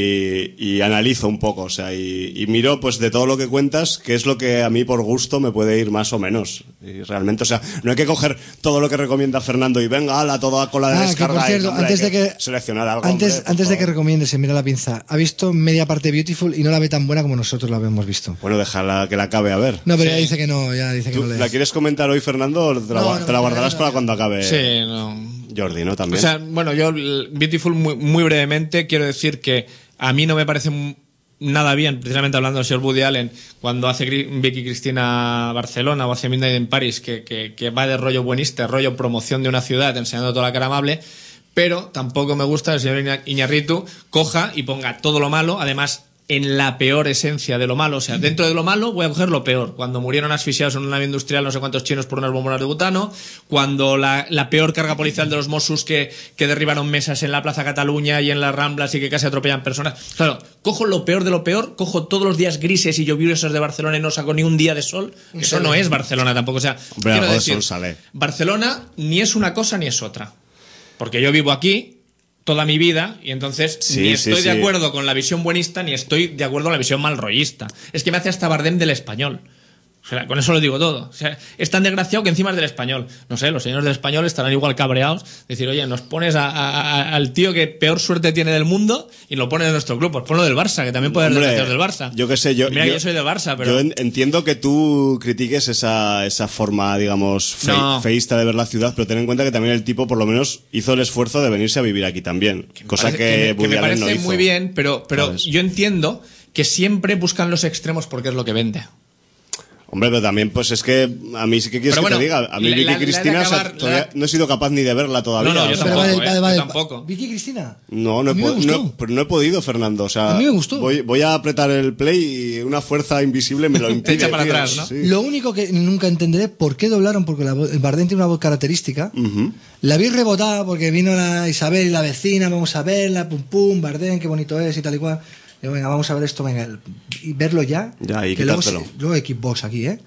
y, y analizo un poco, o sea, y, y miro pues de todo lo que cuentas, qué es lo que a mí por gusto me puede ir más o menos. Y realmente, o sea, no hay que coger todo lo que recomienda Fernando y venga, ala, toda cola de Ah, que descarga. por y, cierto, hombre, antes hay de que. seleccionar algo. Antes, hombre, por antes de que favor. recomiendes, mira la pinza. Ha visto media parte de Beautiful y no la ve tan buena como nosotros la habíamos visto. Bueno, déjala que la acabe a ver. No, pero ya dice que no, ya dice que ¿Tú no le ¿La quieres comentar hoy, Fernando, o te la, No, gua- no, te la no, guardarás no, no, para no. cuando acabe Sí, no. Jordi, ¿no? O También. sea, bueno, yo, el Beautiful, muy, muy brevemente, quiero decir que a mí no me parece m- nada bien, precisamente hablando del señor Woody Allen, cuando hace Gri- Vicky Cristina Barcelona o hace Midnight en París, que, que, que va de rollo buenista, rollo promoción de una ciudad, enseñando toda la cara amable, pero tampoco me gusta que el señor Iña- Iñárritu coja y ponga todo lo malo, además en la peor esencia de lo malo. O sea, dentro de lo malo voy a coger lo peor. Cuando murieron asfixiados en una nave industrial no sé cuántos chinos por unas bombonas de butano, cuando la, la peor carga policial de los Mossos que, que derribaron mesas en la Plaza Cataluña y en las Ramblas y que casi atropellan personas. Claro, cojo lo peor de lo peor, cojo todos los días grises y lluviosos de Barcelona y no saco ni un día de sol. Eso no es Barcelona tampoco. O sea, Hombre, quiero algo de decir, sol sale. Barcelona ni es una cosa ni es otra. Porque yo vivo aquí toda mi vida y entonces Sí, ni sí, estoy de sí. acuerdo con la visión buenista ni estoy de acuerdo con la visión malrollista. Es que me hace hasta Bardem del español. O sea, con eso lo digo todo. O sea, es tan desgraciado que encima es del español. No sé, los señores del español estarán igual cabreados. Decir, oye, nos pones a- a- a- al tío que peor suerte tiene del mundo y lo pones en nuestro club. Pues ponlo del Barça, que también puede haber Hombre, desgraciados del Barça. Yo qué sé, yo. Y mira, yo, yo soy del Barça, pero. Yo en- entiendo que tú critiques esa, esa forma, digamos, fe- No. feísta de ver la ciudad, pero ten en cuenta que también el tipo, por lo menos, hizo el esfuerzo de venirse a vivir aquí también. Cosa Parece- que, me- que Woody me Allen parece no hizo. muy bien, pero, pero ¿Sabes? yo entiendo que siempre buscan los extremos porque es lo que vende. Hombre, pero también, pues es que a mí sí que quieres Pero que bueno, te diga. A mí la- Vicky la- la de Cristina, o sea, acabar- todavía la- no he sido capaz ni de verla todavía. No, no, yo o sea, tampoco, Pero eh, yo tampoco. ¿Vicky Cristina? No, no he, A mí me po- gustó. no he- pero no he podido, Fernando. O sea, A mí me gustó. Voy, voy a apretar el play y una fuerza invisible me lo impide. echa para tío. atrás, ¿no? Sí. Lo único que nunca entenderé por qué doblaron, porque la, vo- el Bardem tiene una voz característica. La vi rebotada porque vino la Isabel y la vecina, vamos a verla, pum pum, Bardem, qué bonito es y tal y cual. Digo, venga, vamos a ver esto, venga, el- y verlo ya. Ya, y que luego, quitártelo. se- luego Xbox aquí, ¿eh?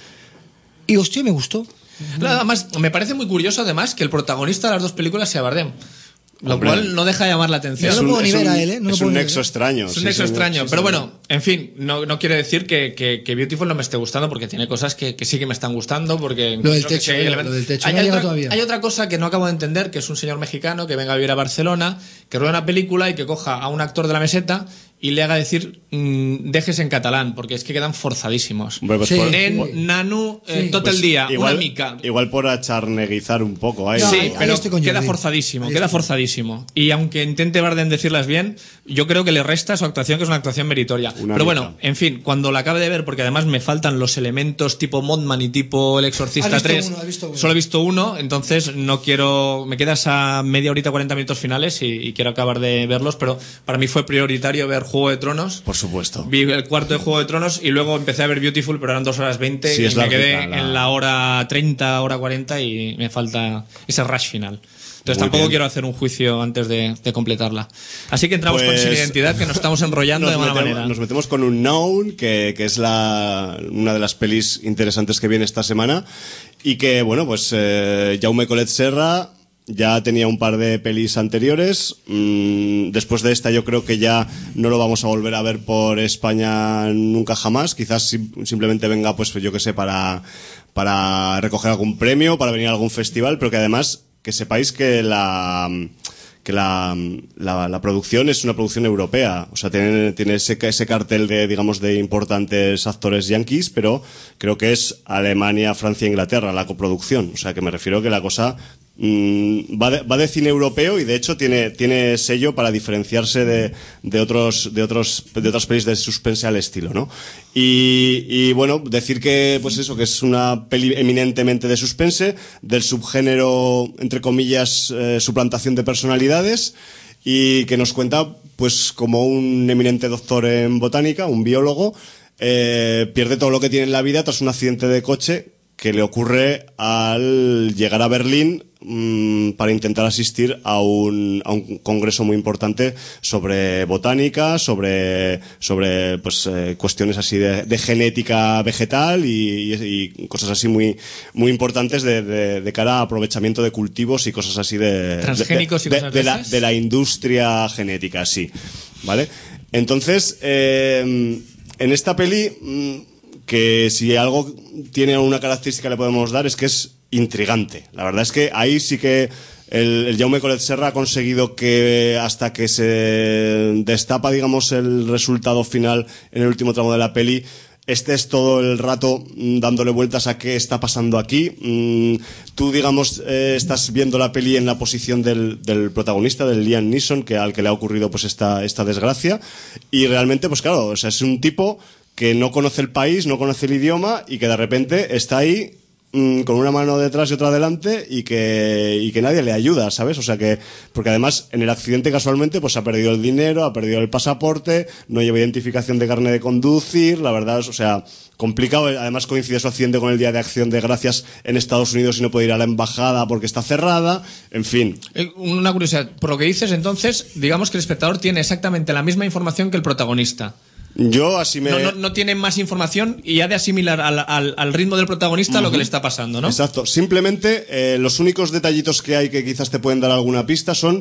Y hostia, me gustó. Nada más, me parece muy curioso además que el protagonista de las dos películas sea Bardem. Lo Hombre. cual no deja de llamar la atención. Yo no lo puedo ni ver a él, ¿eh? No lo es puedo un ni nexo ver. extraño. Es un sí, nexo señor, extraño. sí, Pero señor. bueno, en fin, no, no quiere decir que, que, que Beautiful no me esté gustando porque tiene cosas que, que sí que me están gustando. Porque Lo del creo que techo, sí hay lo elementos- del techo hay, no hay llega otra, todavía. hay otra cosa que no acabo de entender, que es un señor mexicano que venga a vivir a Barcelona, que rueda una película y que coja a un actor de la meseta y le haga decir mm, dejes en catalán, porque es que quedan forzadísimos. Hombre, pues Sí. por- Nen, por- nanu, eh, Sí. tot pues el día, igual, una mica. Igual por acharneguizar un poco. Ahí, No, Sí, ahí- ahí pero estoy con queda Jordi. forzadísimo, Ahí queda estoy. forzadísimo. Y aunque intente Bardem decirlas bien, yo creo que le resta su actuación, que es una actuación meritoria. Una Pero mica. bueno, en fin, cuando la acabe de ver, porque además me faltan los elementos tipo Mothman y tipo El Exorcista Has visto tres, uno, has visto uno. solo he visto uno, entonces no quiero, me queda esa media horita, cuarenta minutos finales y, y quiero acabar de verlos, pero para mí fue prioritario ver Juego de Tronos. Por supuesto. Vi el cuarto de Juego de Tronos y luego empecé a ver Beautiful, pero eran dos horas veinte Sí, y es me larguita, quedé la- en la hora treinta, hora cuarenta y me falta ese rush final. Entonces Muy tampoco bien. quiero hacer un juicio antes de, de completarla. Así que entramos Pues- con Sin Identidad, que nos estamos enrollando Nos de mala metemos, manera. nos metemos con Unknown, que, que es la, una de las pelis interesantes que viene esta semana. Y que, bueno, pues eh, Jaume Collet Serra ya tenía un par de pelis anteriores. Mm, después de esta yo creo que ya no lo vamos a volver a ver por España nunca jamás. Quizás sim- simplemente venga, pues yo que sé, para, para recoger algún premio, para venir a algún festival, pero que además que sepáis que la... que la, la, la producción es una producción europea, o sea, tiene, tiene ese, ese cartel de, digamos, de importantes actores yanquis, pero creo que es Alemania, Francia e Inglaterra la coproducción, o sea, que me refiero que la cosa mmm, va, de, va de cine europeo y de hecho tiene, tiene sello para diferenciarse de, de otros, de otros, de otras pelis de suspense al estilo, ¿no? Y, y bueno, decir que, pues eso, que es una peli eminentemente de suspense, del subgénero, entre comillas, eh, suplantación de personalidades, y que nos cuenta, pues, como un eminente doctor en botánica, un biólogo, eh, pierde todo lo que tiene en la vida tras un accidente de coche que le ocurre al llegar a Berlín mmm, para intentar asistir a un, a un congreso muy importante sobre botánica, sobre, sobre pues, eh, cuestiones así de, de genética vegetal y, y, y cosas así muy, muy importantes de, de, de cara a aprovechamiento de cultivos y cosas así de... Transgénicos de, y de, cosas de, de la, esas. de la industria genética, sí. ¿Vale? Entonces, eh, en esta peli... Mmm, que si algo tiene una característica que le podemos dar es que es intrigante. La verdad es que ahí sí que el, el Jaume Collet Serra ha conseguido que hasta que se destapa, digamos, el resultado final en el último tramo de la peli, estés todo el rato mm, dándole vueltas a qué está pasando aquí. Mm, tú, digamos, eh, estás viendo la peli en la posición del, del protagonista, del Liam Neeson, que al que le ha ocurrido pues esta, esta desgracia. Y realmente, pues claro, o sea, es un tipo que no conoce el país, no conoce el idioma y que de repente está ahí mmm, con una mano detrás y otra delante y que, y que nadie le ayuda, ¿sabes? O sea que, porque además en el accidente casualmente pues ha perdido el dinero, ha perdido el pasaporte, no lleva identificación de carnet de conducir, la verdad es, o sea, complicado. Además coincide su accidente con el Día de Acción de Gracias en Estados Unidos y no puede ir a la embajada porque está cerrada, en fin. Eh, Una curiosidad, por lo que dices entonces, digamos que el espectador tiene exactamente la misma información que el protagonista. Yo así me... No, no, no tiene más información y ha de asimilar al, al, al ritmo del protagonista uh-huh. lo que le está pasando, ¿no? Exacto. Simplemente eh, los únicos detallitos que hay que quizás te pueden dar alguna pista son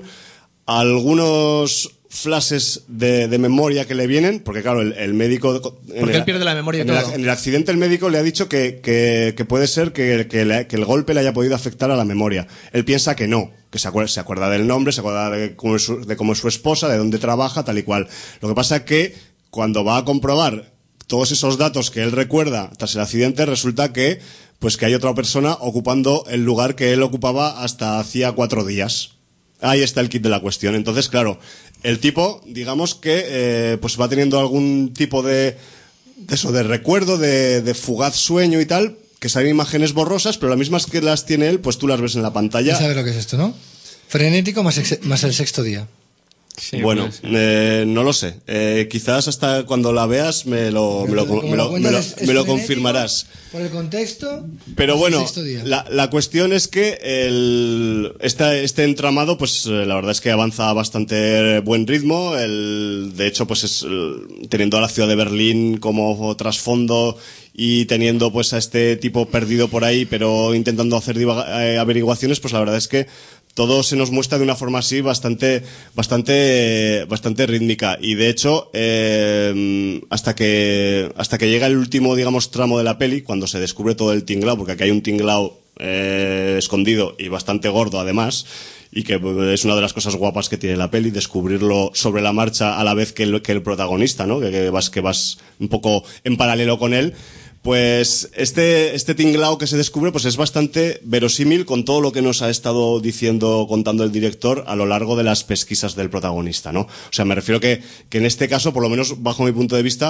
algunos flashes de, de memoria que le vienen, porque claro, el, el médico... Porque él pierde la memoria en y el, todo. En el accidente el médico le ha dicho que, que, que puede ser que, que, le, que el golpe le haya podido afectar a la memoria. Él piensa que no, que se acuerda, se acuerda del nombre, se acuerda de cómo, es su, de cómo es su esposa, de dónde trabaja, tal y cual. Lo que pasa es que cuando va a comprobar todos esos datos que él recuerda tras el accidente, resulta que pues que hay otra persona ocupando el lugar que él ocupaba hasta hacía cuatro días. Ahí está el kit de la cuestión. Entonces, claro, el tipo, digamos que eh, pues va teniendo algún tipo de, de eso, de recuerdo, de, de fugaz sueño y tal, que salen imágenes borrosas, pero las mismas que las tiene él, pues tú las ves en la pantalla. ¿Sabes lo que es esto, no? Frenético más, ex- más el sexto día. Sí, bueno, eh, no lo sé. Eh, quizás hasta cuando la veas me lo, me lo, me lo, me lo, me lo confirmarás. Por el contexto. Pero bueno, la, la cuestión es que el, este, este entramado, pues la verdad es que avanza a bastante buen ritmo. El, de hecho, pues es teniendo a la ciudad de Berlín como trasfondo y teniendo pues a este tipo perdido por ahí, pero intentando hacer divaga, eh, averiguaciones, pues la verdad es que todo se nos muestra de una forma así bastante, bastante, bastante rítmica. Y de hecho, eh, hasta que, hasta que llega el último, digamos, tramo de la peli, cuando se descubre todo el tinglao, porque aquí hay un tinglao eh, escondido y bastante gordo además, y que es una de las cosas guapas que tiene la peli, descubrirlo sobre la marcha a la vez que el, que el protagonista, ¿no? Que, que vas, que vas un poco en paralelo con él. Pues este, este tinglao que se descubre pues es bastante verosímil con todo lo que nos ha estado diciendo, contando el director a lo largo de las pesquisas del protagonista, ¿no? O sea, me refiero que, que en este caso, por lo menos bajo mi punto de vista,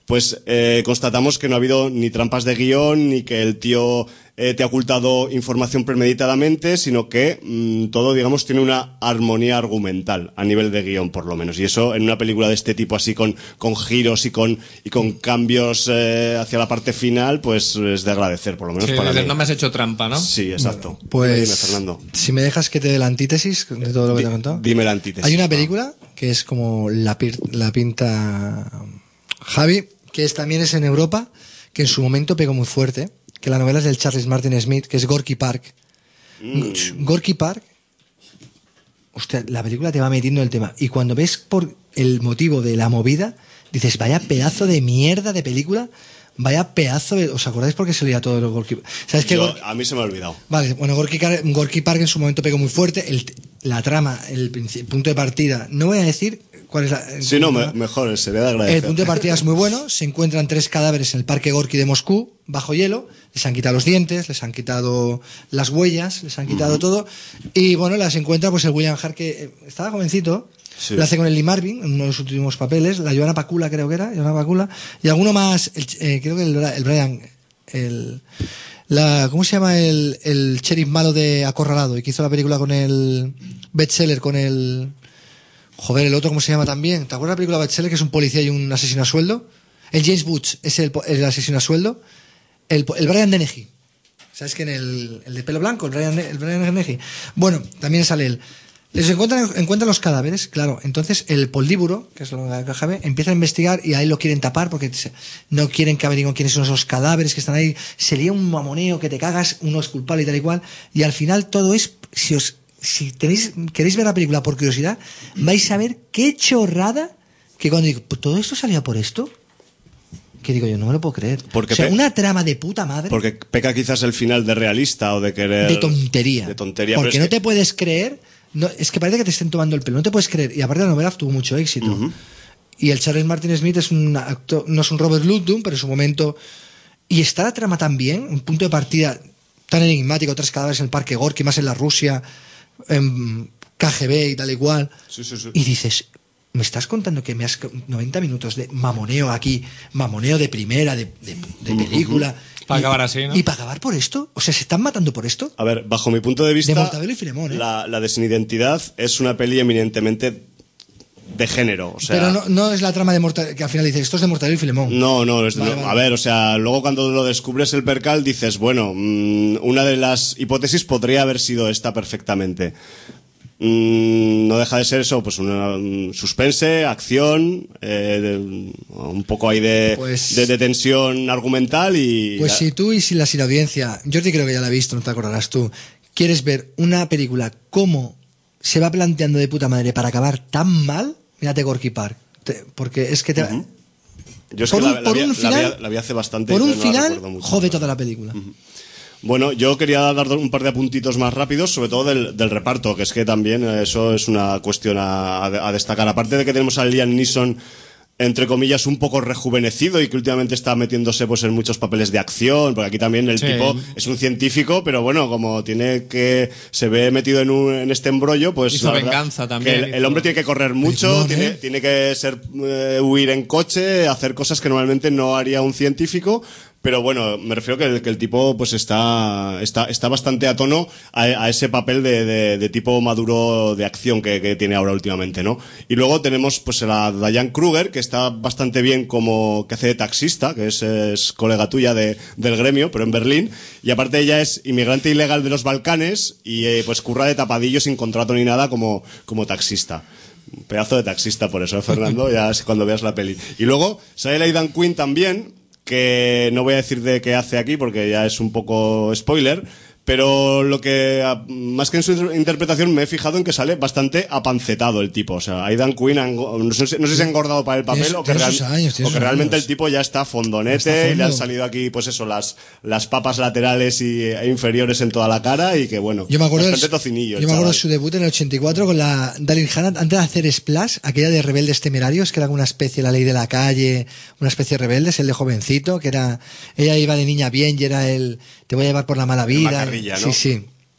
pues eh, constatamos que no ha habido ni trampas de guión, ni que el tío eh, te ha ocultado información premeditadamente, sino que mmm, todo, digamos, tiene una armonía argumental a nivel de guión, por lo menos. Y eso en una película de este tipo, así con, con giros y con, y con cambios eh, hacia la parte final, pues es de agradecer, por lo menos Sí, para mí. no me has hecho trampa, ¿no? Sí, exacto. Bueno, pues, dime, Fernando. si me dejas que te dé la antítesis de todo lo que Di- te he contado. Dime la antítesis. Hay una película que es como la, pir- la pinta Javi, que es, también es en Europa, que en su momento pegó muy fuerte, que la novela es del Charles Martin Smith, que es Gorky Park. Mm. Gorky Park, hostia, la película te va metiendo el tema. Y cuando ves por el motivo de la movida, dices, vaya pedazo de mierda de película, vaya pedazo de... ¿Os acordáis por qué se leía todo el Gorky? ¿Sabes qué? Yo, Gorky... a mí se me ha olvidado. Vale, bueno, Gorky, Gorky Park en su momento pegó muy fuerte, el, la trama, el, el punto de partida, no voy a decir cuál es la... Sí, no, me, mejor, sería de agradecer. El punto de partida es muy bueno, se encuentran tres cadáveres en el parque Gorky de Moscú, bajo hielo, les han quitado los dientes, les han quitado las huellas, les han quitado uh-huh. todo, y bueno, las encuentra pues el William Hart, que estaba jovencito, sí. La hace con el Lee Marvin, en uno de sus últimos papeles, la Joanna Pacula creo que era, Joanna Pacula, y alguno más, el, eh, creo que el, el Brian, el... La, ¿cómo se llama el, el sheriff malo de Acorralado? Y que hizo la película con el bestseller, con el... Joder, el otro, ¿cómo se llama también? ¿Te acuerdas de la película bestseller que es un policía y un asesino a sueldo? El James Butch es el, el asesino a sueldo. El, el Brian Dennehy. ¿Sabes que en el, el de pelo blanco, el Brian, el Brian Dennehy? Bueno, también sale él. Les encuentran, encuentran los cadáveres, claro. Entonces el políburo, que es lo que Jaime, empieza a investigar y ahí lo quieren tapar porque no quieren que averigüen quiénes son esos cadáveres que están ahí. Sería un mamoneo que te cagas, uno es culpable y tal y cual. Y al final todo es, si os, si tenéis, queréis ver la película por curiosidad, vais a ver qué chorrada, que cuando digo, ¿todo esto salía por esto? Que digo yo, no me lo puedo creer. Porque o sea, pe- una trama de puta madre. Porque peca quizás el final de realista o de querer... De tontería. De tontería. Porque pero no es que... te puedes creer... No, es que parece que te estén tomando el pelo, no te puedes creer. Y aparte la novela tuvo mucho éxito. Uh-huh. Y el Charles Martin Smith es un actor, no es un Robert Ludlum, pero en su momento... Y está la trama tan bien, un punto de partida tan enigmático, tres cadáveres en el parque Gorky, más en la Rusia, en K G B y tal igual. Sí, sí, sí. Y dices, me estás contando que me has noventa minutos de mamoneo aquí, mamoneo de primera, de, de, de película... Uh-huh. Para acabar así, ¿no? ¿Y para acabar por esto? O sea, ¿se están matando por esto? A ver, bajo mi punto de vista... De Mortadelo y Filemón, ¿eh? La, la de Sin Identidad es una peli eminentemente de género, o sea... Pero no, no es la trama de Mortadelo, que al final dices, esto es de Mortadelo y Filemón. No, no, es de, vale, no. vale. A ver, o sea, luego cuando lo descubres el percal dices, bueno, mmm, una de las hipótesis podría haber sido esta perfectamente. Mm, no deja de ser eso, pues un suspense, acción, eh, de, un poco ahí de, pues, de, de tensión argumental y... Pues si tú y si la, si la audiencia, Jordi creo que ya la ha visto, no te acordarás tú, quieres ver una película cómo se va planteando de puta madre para acabar tan mal, mírate Gorky Park. Te, porque es que te... Uh-huh. Yo es por que un, la, por la, un vi, final, la, vi, la vi hace bastante. Por un no final, mucho, jode toda la película. Uh-huh. Bueno, yo quería dar un par de apuntitos más rápidos, sobre todo del, del reparto, que es que también eso es una cuestión a, a destacar. Aparte de que tenemos a Liam Neeson, entre comillas, un poco rejuvenecido y que últimamente está metiéndose pues en muchos papeles de acción, porque aquí también el sí. tipo es un científico, pero bueno, como tiene que se ve metido en, un, en este embrollo, pues hizo venganza también. El, el hombre tiene que correr mucho, tiene, ¿eh? tiene que ser eh, huir en coche, hacer cosas que normalmente no haría un científico. Pero bueno, me refiero que el, que el tipo pues está, está, está bastante a tono a, a ese papel de, de, de tipo maduro de acción que, que tiene ahora últimamente, ¿no? Y luego tenemos pues a Diane Kruger, que está bastante bien como que hace de taxista, que es, es colega tuya de, del gremio, pero en Berlín. Y aparte ella es inmigrante ilegal de los Balcanes y eh, pues curra de tapadillo sin contrato ni nada como, como taxista. Un pedazo de taxista por eso, ¿eh, Fernando? Ya cuando veas la peli. Y luego sale Aidan Quinn también, que no voy a decir de qué hace aquí porque ya es un poco spoiler, pero lo que, más que en su interpretación, me he fijado en que sale bastante apancetado el tipo. O sea, Aidan Quinn, no sé, no sé si ha engordado para el papel tienes, o que, real, años, o que realmente años. el tipo ya está fondonete está y le han salido aquí, pues eso, las, las papas laterales y, e inferiores en toda la cara y que bueno, yo me acuerdo bastante de, tocinillo. Yo me acuerdo de su debut en el ochenta y cuatro con la Daryl Hannah, antes de hacer Splash, aquella de Rebeldes Temerarios, que era una especie de La Ley de la Calle, una especie de Rebeldes, el de jovencito, que era, ella iba de niña bien y era el, te voy a llevar por la mala vida. Macarrilla, ¿no? Sí, sí.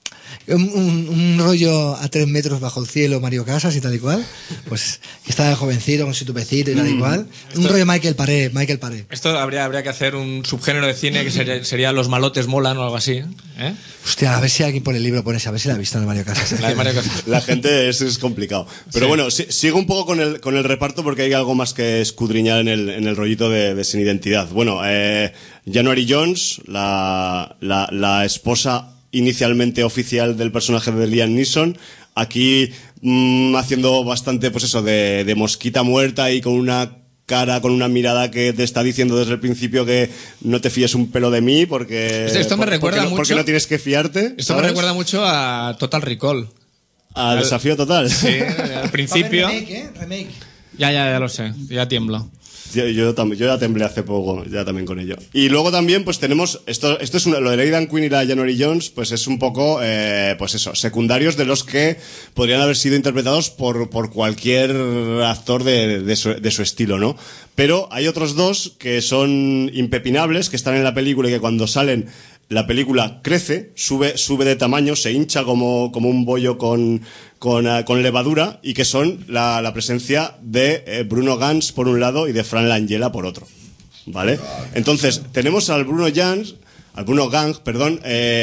un, un, un rollo a tres metros bajo el cielo, Mario Casas y tal y cual. Pues que estaba jovencito con su tupecito y tal y cual. Esto, un rollo Michael Paré, Michael Paré. Esto habría, habría que hacer un subgénero de cine que sería, sería Los malotes molan o algo así. ¿Eh? Hostia, a ver si alguien pone el libro, pone ese, a ver si la ha visto en el Mario Casas. La de Mario Casas. La gente es, es complicado. Pero Sí. bueno, si, sigo un poco con el, con el reparto porque hay algo más que escudriñar en el, en el rollito de, de Sin Identidad. Bueno, eh, January Jones, la, la, la esposa inicialmente oficial del personaje de Liam Neeson, aquí mmm, haciendo bastante, pues eso, de, de mosquita muerta y con una cara, con una mirada que te está diciendo desde el principio que no te fíes un pelo de mí porque... Esto, esto me por, recuerda porque no, mucho... porque no tienes que fiarte. Esto ¿sabes? me recuerda mucho a Total Recall. A Desafío Total. Sí, al principio... Remake, ¿eh? Remake. Ya, ya, ya lo sé, ya tiemblo. Yo, yo, tam- yo ya temblé hace poco, ya también con ello. Y luego también, pues tenemos, esto, esto es una, lo de Aidan Quinn y la January Jones, pues es un poco, eh, pues eso, secundarios de los que podrían haber sido interpretados por, por cualquier actor de, de, su, de su estilo, ¿no? Pero hay otros dos que son impepinables, que están en la película y que cuando salen, la película crece, sube, sube de tamaño, se hincha como, como un bollo con, con, uh, con levadura, y que son la, la presencia de eh, Bruno Gans por un lado y de Fran Langella por otro. ¿Vale? Entonces, tenemos al Bruno Gans, al Bruno Gang, perdón,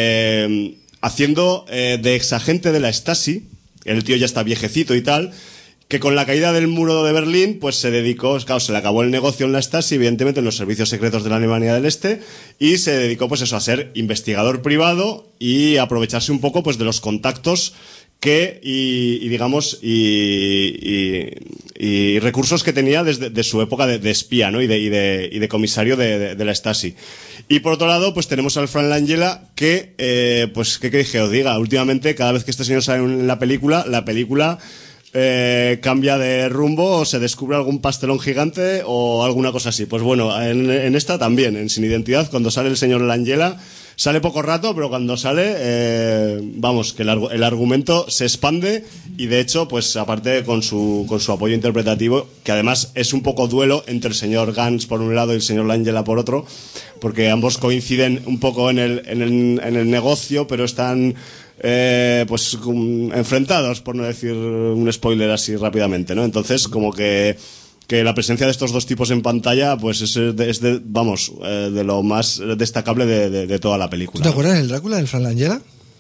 eh, haciendo eh, de exagente de la Stasi. El tío ya está viejecito y tal, que con la caída del muro de Berlín, pues se dedicó, claro, se le acabó el negocio en la Stasi, evidentemente en los servicios secretos de la Alemania del Este, y se dedicó, pues eso, a ser investigador privado y aprovecharse un poco, pues, de los contactos que, y, y digamos, y, y, y recursos que tenía desde de su época de, de espía, ¿no? Y de, y de, y de comisario de, de, de la Stasi. Y por otro lado, pues tenemos al Fran Langella, que, eh, pues, ¿qué queréis que os diga? Últimamente, cada vez que este señor sale en la película, la película... Eh, cambia de rumbo o se descubre algún pastelón gigante o alguna cosa así. Pues bueno, en, en esta también, en Sin Identidad, cuando sale el señor Langella, sale poco rato, pero cuando sale, eh, vamos, que el, el argumento se expande y de hecho, pues aparte con su, con su apoyo interpretativo, que además es un poco duelo entre el señor Gans por un lado y el señor Langella por otro, porque ambos coinciden un poco en el, en el, en el negocio, pero están... Eh, pues um, enfrentados, por no decir un spoiler así rápidamente, ¿no? Entonces, como que, que la presencia de estos dos tipos en pantalla, pues es de, es de vamos, eh, de lo más destacable de, de, de toda la película. ¿Te acuerdas del Drácula del Fran Langella?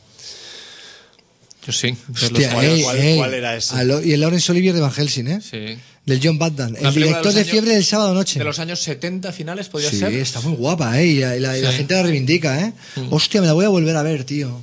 Yo sí. Hostia, ¿Cuál- ey, cuál- ey. cuál era ese? A lo- y el Laurence Olivier de Van Helsing, ¿eh? Sí. Del John Baddan, Una el película director los de años- Fiebre del sábado noche. De los años setenta finales, podría Sí, ser. está muy guapa, ¿eh? Y la, y la- y la Sí. gente la reivindica, ¿eh? Hostia, me la voy a volver a ver, tío.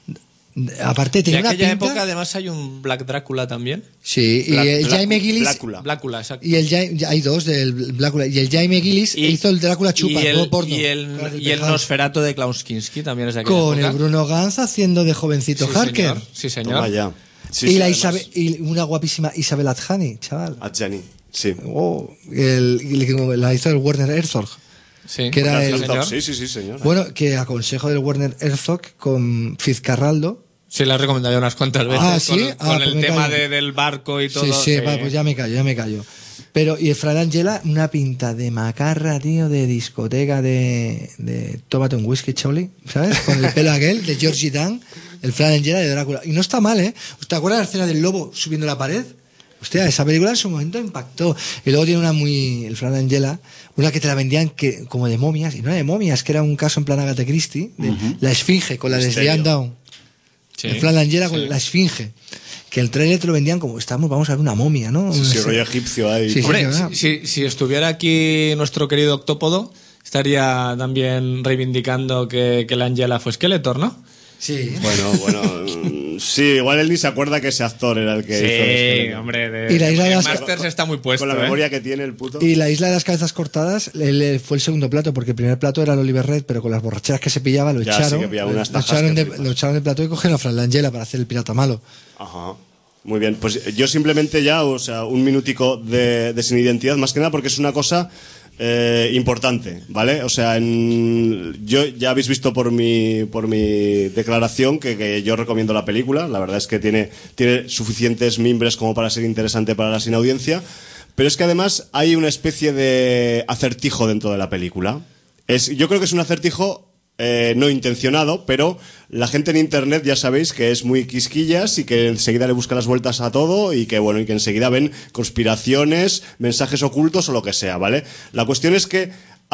Aparte, De tiene una aquella pinta... época, además, hay un Black Drácula también. Sí, y Black- el Black- Jaime Gillis... Blácula. Blácula, exacto. Y el Ja- hay dos del Blácula. Y el Jaime Gillis hizo el Drácula chupa, y el, todo porno. y con el, las del y el Penthouse. Nosferatu de Klaus Kinski también es de aquella Con época. el Bruno Gans haciendo de jovencito Sí, Harker. señor. Sí, señor. Toma ya. Sí, y sí, la además. Isabel, y una guapísima Isabel Adjani, chaval. Adjani, sí. Oh, el, el- la hizo el Werner Herzog. Sí. Que era Sí, el- señor. Sí, sí, sí, señor. Bueno, que a consejo del Werner Herzog con Fitzcarraldo. Sí, la he recomendado ya unas cuantas veces. Ah, ¿sí? Con, Ah, con pues el me tema callo. de- del barco y todo. Sí, sí, va, pues ya me callo, ya me callo. Pero, y el Fran Langella, una pinta de macarra, tío, de discoteca de, de Tómate un whisky, Choli, ¿sabes? Con el pelo aquel, de Georgie Dan, el Fran Langella de Drácula. Y no está mal, ¿eh? ¿Te acuerdas de la escena del lobo subiendo la pared? Hostia, esa película en su momento impactó. Y luego tiene una muy, el Fran Langella, una que te la vendían que, como de momias, y no era de momias, que era un caso en plan Agatha Christie, de la Esfinge, con la de Misterio. Slian Down. Sí. El Fran Langella Sí. con la Esfinge. Que el trailer te lo vendían como, estamos, vamos a ver una momia, ¿no? Sí, sí, Una- rollo egipcio ahí. Sí, sí. Hombre, ¿verdad? si, si- si estuviera aquí nuestro querido Octópodo, estaría también reivindicando que, que la Angela fue Skeletor, ¿no? Sí. Bueno, bueno. mm, sí, igual él ni se acuerda que ese actor era el que hizo el esqueleto. hombre. De, Y la isla de el las- Masters está muy puesto. Con la ¿eh? memoria que tiene el puto. Y la isla de las cabezas cortadas le- le fue el segundo plato, porque el primer plato era el Oliver Red, pero con las borracheras que se pillaba lo Ya, sí echaron. que pillaba lo, unas tajas echaron que de, flipas. lo echaron del plato y cogieron a Fran Langella para hacer el pirata malo. Ajá. Muy bien. Pues yo simplemente ya, o sea, un minutico de, de Sin Identidad, más que nada porque es una cosa eh, importante, ¿vale? O sea, en, yo ya habéis visto por mi, por mi declaración que, que yo recomiendo la película. La verdad es que tiene, tiene suficientes mimbres como para ser interesante para la sin audiencia. Pero es que además hay una especie de acertijo dentro de la película. Es, yo creo que es un acertijo eh, no intencionado, pero la gente en internet ya sabéis que es muy quisquillas y que enseguida le busca las vueltas a todo y que bueno, y que enseguida ven conspiraciones, mensajes ocultos o lo que sea, ¿vale? La cuestión es que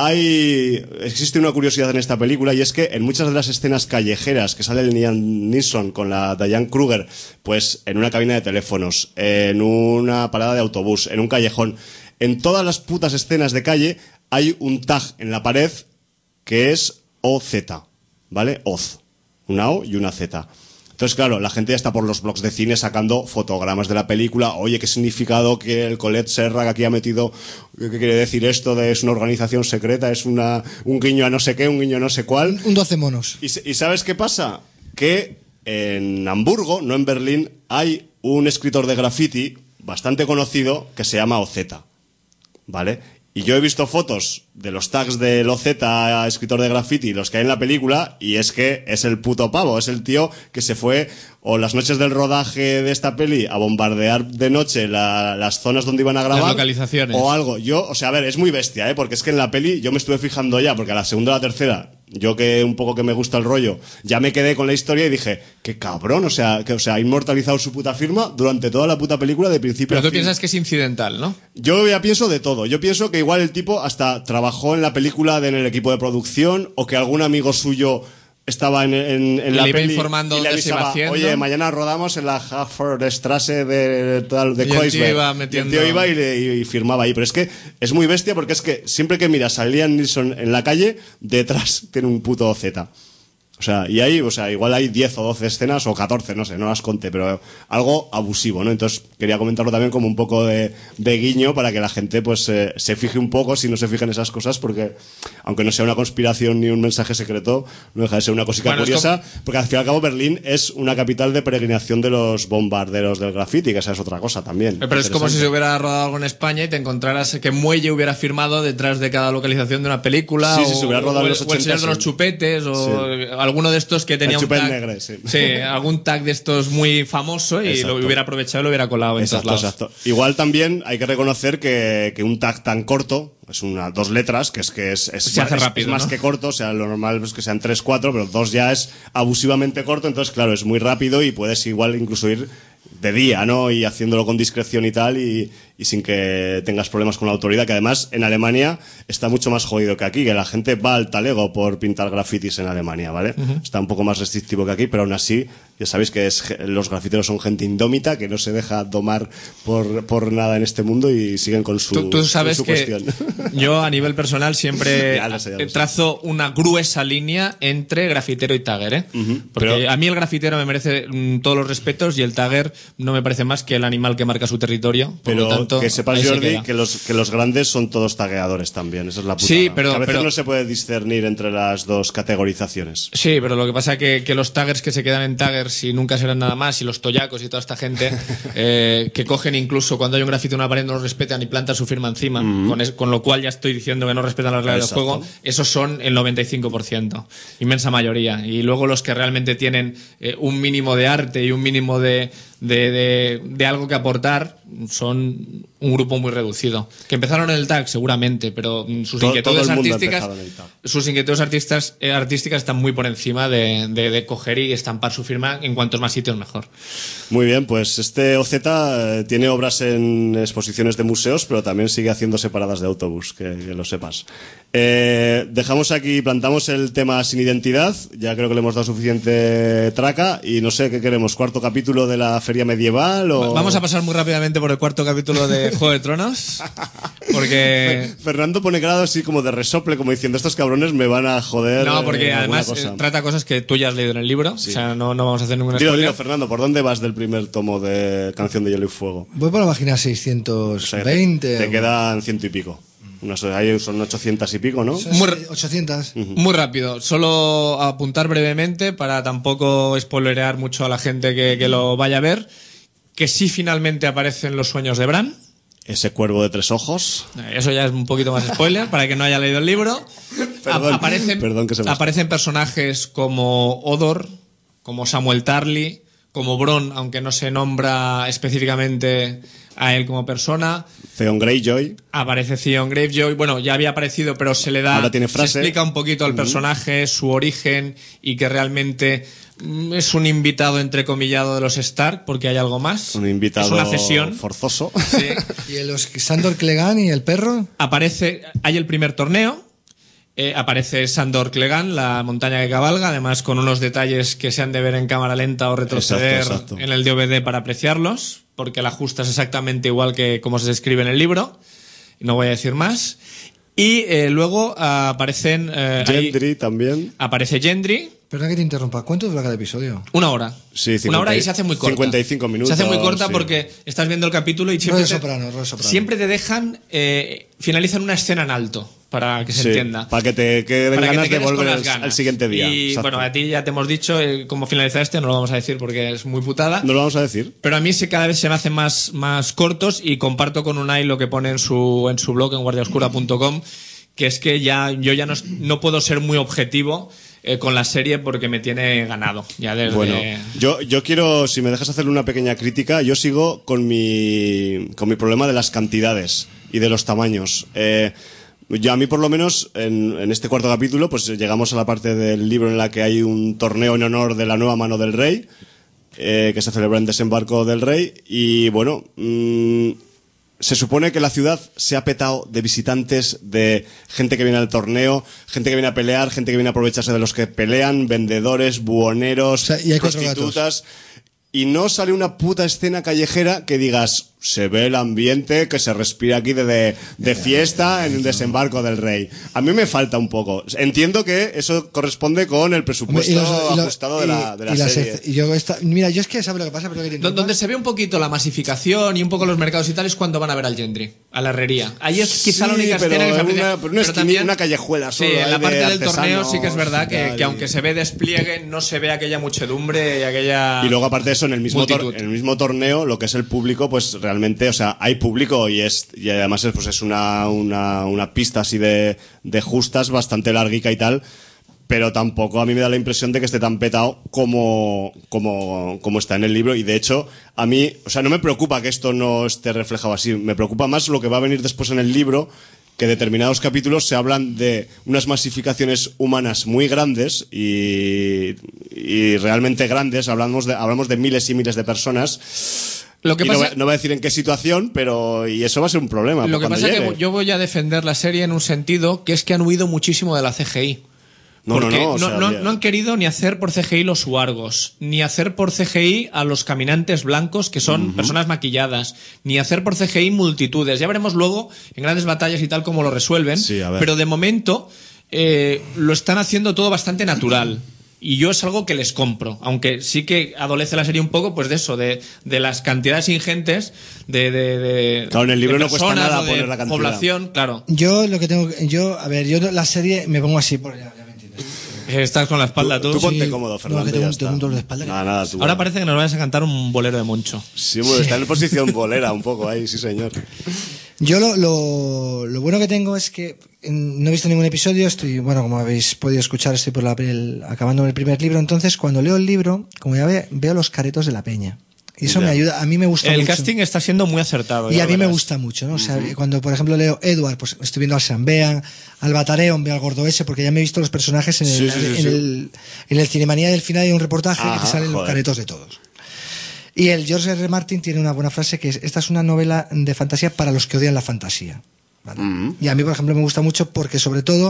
hay existe una curiosidad en esta película y es que en muchas de las escenas callejeras que sale el Liam Neeson con la Diane Kruger, pues en una cabina de teléfonos, en una parada de autobús, en un callejón, en todas las putas escenas de calle hay un tag en la pared que es O Z, ¿vale? Oz. Una O y una Z. Entonces, claro, la gente ya está por los blogs de cine sacando fotogramas de la película. Oye, ¿qué significado que el Colette Serra que aquí ha metido? ¿Qué quiere decir esto de es una organización secreta? ¿Es una un guiño a no sé qué, un guiño a no sé cuál? Un doce monos. ¿Y, ¿Y sabes qué pasa? Que en Hamburgo, no en Berlín, hay un escritor de graffiti bastante conocido que se llama O Z, ¿vale? Y yo he visto fotos de los tags del O Z, escritor de graffiti, los que hay en la película, y es que es el puto pavo, es el tío que se fue, o las noches del rodaje de esta peli, a bombardear de noche la, las zonas donde iban a grabar. Las localizaciones. O algo. Yo, o sea, a ver, es muy bestia, ¿eh? Porque es que en la peli yo me estuve fijando ya, porque a la segunda o la tercera, yo que un poco que me gusta el rollo, ya me quedé con la historia y dije, qué cabrón, o sea, que, o sea, ha inmortalizado su puta firma durante toda la puta película de principio a Pero fin. tú piensas que es incidental, ¿no? Yo ya pienso de todo. Yo pienso que igual el tipo hasta trabajó en la película de, en el equipo de producción, o que algún amigo suyo estaba en, en, en Y la le iba peli informando y le dónde se iba avisaba, haciendo. oye, mañana rodamos en la Haferstrasse de, tal, de Y el tío Kreuzberg. iba Y el metiendo- tío iba y, le- y firmaba ahí. Pero es que es muy bestia porque es que siempre que miras a Liam Neeson en la calle, detrás tiene un puto Z. O sea, y ahí, o sea, igual hay diez o doce escenas, o catorce, no sé, no las conté, pero algo abusivo, ¿no? Entonces quería comentarlo también como un poco de, de guiño para que la gente pues eh, se fije un poco, si no se fija en esas cosas, porque aunque no sea una conspiración ni un mensaje secreto, no deja de ser una cosita Bueno, es curiosa, porque al fin y al cabo Berlín es una capital de peregrinación de los bombarderos del graffiti, que esa es otra cosa también. Pero es como si se Interesante. hubiera rodado algo en España y te encontraras que Muelle hubiera firmado detrás de cada localización de una película. Sí, o, sí, se hubiera rodado o en el, los o el Señor ochenta, de los sí. Chupetes, o alguno de estos que tenía El un Chupet tag. Negre, sí. algún tag de estos muy famoso y Exacto. lo hubiera aprovechado y lo hubiera colado en Exacto, todos lados. exacto. Igual también hay que reconocer que, que un tag tan corto, es una dos letras, que es que es, es, Se hace es- rápido, es más ¿no? que corto, o sea, lo normal es que sean tres, cuatro, pero dos ya es abusivamente corto, entonces claro, es muy rápido y puedes igual incluso ir de día, ¿no? Y haciéndolo con discreción y tal, y, y sin que tengas problemas con la autoridad, que además en Alemania está mucho más jodido que aquí, que la gente va al talego por pintar grafitis en Alemania, ¿vale? Uh-huh. Está un poco más restrictivo que aquí, pero aún así, ya sabéis que es, los grafiteros son gente indómita, que no se deja domar por, por nada en este mundo y siguen con su, Tú, tú sabes su que cuestión. yo a nivel personal siempre Ya lo sé, ya lo sé. trazo una gruesa línea entre grafitero y tagger, ¿eh? Ujú, Porque pero- a mí el grafitero me merece mm, todos los respetos y el tagger no me parece más que el animal que marca su territorio. Por Pero lo tanto, que sepas, ahí se Jordi, queda. que los, que los grandes son todos tagueadores también, esa es la putada. Sí, pero- Que a veces pero- no se puede discernir entre las dos categorizaciones. Sí, pero lo que pasa es que, que los taggers que se quedan en taggers y nunca serán nada más, y los toyacos y toda esta gente eh, que cogen incluso cuando hay un grafito en una pared no los respetan y plantan su firma encima, con, es- con lo cual ya estoy diciendo que no respetan las reglas del Exacto. juego, esos son el noventa y cinco por ciento, inmensa mayoría. Y luego los que realmente tienen eh, un mínimo de arte y un mínimo de, de, de, de algo que aportar son un grupo muy reducido. Que empezaron en el tag, seguramente, pero mm, sus Todo- inquietudes todo el mundo ha artísticas empezado en el tag. sus inquietudes artistas, eh, artísticas están muy por encima de, de, de coger y estampar su firma en cuantos más sitios mejor. Muy bien, pues este O Z eh, tiene obras en exposiciones de museos, pero también sigue haciéndose paradas de autobús, que, que lo sepas. Eh, dejamos aquí, plantamos el tema sin identidad, ya creo que le hemos dado suficiente traca y no sé qué queremos, cuarto capítulo de la feria medieval o... Vamos a pasar muy rápidamente por el cuarto capítulo de Juego de Tronos, porque... Fernando pone grado así como de resople, como diciendo estos cabrones me van a joder. No, porque eh, alguna además cosa". eh, trata cosas que tú ya has leído en el libro, o sea, no, no vamos a hacer ninguna Dilo, spoiler. dilo, Fernando, ¿por dónde vas del primer tomo de Canción de Hielo y Fuego? Voy por la página O sea, seiscientos te- veinte. Te, quedan ciento y pico. Unas, ahí son ochocientas y pico, ¿no? Muy- ochocientos. Muy rápido, solo apuntar brevemente para tampoco spoilerear mucho a la gente que, que lo vaya a ver, que sí finalmente aparecen los sueños de Bran. Ese cuervo de tres ojos. Eso ya es un poquito más spoiler para que no haya leído el libro. Perdón, A- aparecen, perdón que se me- aparecen personajes como Odor, como Samuel Tarly, como Bronn, aunque no se nombra específicamente a él como persona. Theon Greyjoy. Aparece Theon Greyjoy. Bueno, ya había aparecido, pero se le da... Ahora tiene frase. Se explica un poquito al personaje, mm. su origen, y que realmente es un invitado entrecomillado de los Stark, porque hay algo más. Un invitado es una cesión forzoso. Sí. ¿Y los Sandor Clegane y el perro? Aparece... Hay el primer torneo. Eh, aparece Sandor Clegane, la montaña que cabalga, además con unos detalles que se han de ver en cámara lenta o retroceder exacto, exacto. en el D V D para apreciarlos, porque la justa es exactamente igual que como se describe en el libro. No voy a decir más. Y eh, luego uh, aparecen... Eh, Gendry ahí, también. Aparece Gendry. Perdón que te interrumpa. ¿Cuánto dura cada episodio? Una hora. Sí, cincuenta, una hora y se hace muy corta. cincuenta y cinco minutos. Se hace muy corta sí. porque estás viendo el capítulo y siempre, Rollo te, soprano, rollo soprano. siempre te dejan... Eh, finalizan una escena en alto, para que se sí, entienda. Para que te queden para ganas que te de volver con al, ganas. al siguiente día. Y exacto. bueno, a ti ya te hemos dicho eh, cómo finalizar este, no lo vamos a decir porque es muy putada. No lo vamos a decir. Pero a mí sí, cada vez se me hacen más, más cortos, y comparto con Unai lo que pone en su, en su blog en guardia oscura punto com, que es que ya yo ya no, no puedo ser muy objetivo eh, con la serie porque me tiene ganado. Ya desde... Bueno, yo, yo quiero, si me dejas hacerle una pequeña crítica, yo sigo con mi, con mi problema de las cantidades y de los tamaños. Eh, yo a mí por lo menos en, en este cuarto capítulo pues llegamos a la parte del libro en la que hay un torneo en honor de la nueva mano del rey, eh, que se celebra en Desembarco del Rey, y bueno... Mmm, se supone que la ciudad se ha petado de visitantes, de gente que viene al torneo, gente que viene a pelear, gente que viene a aprovecharse de los que pelean, vendedores, buhoneros, o sea, y hay prostitutas. Y no sale una puta escena callejera que digas, se ve el ambiente que se respira aquí de, de, de fiesta en el Desembarco del Rey. A mí me falta un poco. Entiendo que eso corresponde con el presupuesto y los, y los, ajustado y, de la, de la y serie. Y yo esta, mira, yo es que sabes lo que pasa, pero que donde se ve un poquito la masificación y un poco los mercados y tal es cuando van a ver al Gendry, a la herrería. Ahí es quizá sí, la única pero escena que se aprecia. Una, pero una, pero también, una callejuela solo. Sí, en la parte de del torneo sí que es verdad que, y... que aunque se ve despliegue, no se ve aquella muchedumbre y aquella... Y luego aparte de eso, en el mismo, tor en el mismo torneo, lo que es el público, pues realmente, o sea, hay público y es y además es, pues es una, una, una pista así de, de justas bastante larguica y tal, pero tampoco a mí me da la impresión de que esté tan petado como, como, como está en el libro. Y de hecho, a mí, o sea, no me preocupa que esto no esté reflejado así, me preocupa más lo que va a venir después en el libro, que determinados capítulos se hablan de unas masificaciones humanas muy grandes y, y realmente grandes, hablamos de, hablamos de miles y miles de personas. Lo que y pasa, no, voy, no voy a decir en qué situación, pero y eso va a ser un problema. Lo que pasa llegue. es que yo voy a defender la serie en un sentido que es que han huido muchísimo de la C G I. No, Porque no, no, no, o sea, no, no han querido ni hacer por C G I los huargos, ni hacer por C G I a los caminantes blancos, que son uh-huh. personas maquilladas, ni hacer por C G I multitudes. Ya veremos luego en grandes batallas y tal cómo lo resuelven, sí, a ver. Pero de momento eh, lo están haciendo todo bastante natural. Y yo es algo que les compro, aunque sí que adolece la serie un poco pues de eso, de, de las cantidades ingentes de, de, de claro, en el libro de no cuesta nada de poner la cantidad. Población, claro. Yo lo que tengo, yo a ver, yo la serie me pongo así, por ya, ya me entiendes. Estás con la espalda tú. Tú, tú ponte sí, cómodo, Fernando. No, que ya tengo, tengo un dolor de espalda. Nada, nada, tú, Ahora bueno. parece que nos vayas a cantar un bolero de Moncho. Sí, bueno, está en posición bolera un poco ahí, sí señor. Yo lo, lo, lo bueno que tengo es que no he visto ningún episodio, estoy, bueno, como habéis podido escuchar, estoy por la, el, acabando el primer libro, entonces cuando leo el libro, como ya ve, veo los caretos de la peña. Y eso ya. me ayuda, a mí me gusta el mucho. El casting está siendo muy acertado. Y a mí verás. me gusta mucho, ¿no? O sea, uh-huh. cuando por ejemplo leo Edward, pues estoy viendo al Sambean, al Batareon, veo al Gordo ese, porque ya me he visto los personajes en el, sí, sí, sí, en, sí. el en el Cinemanía del final hay un reportaje Ajá, que salen joder. los caretos de todos. Y el George R. Martin tiene una buena frase que es, esta es una novela de fantasía para los que odian la fantasía. ¿Vale? Uh-huh. Y a mí, por ejemplo, me gusta mucho porque, sobre todo,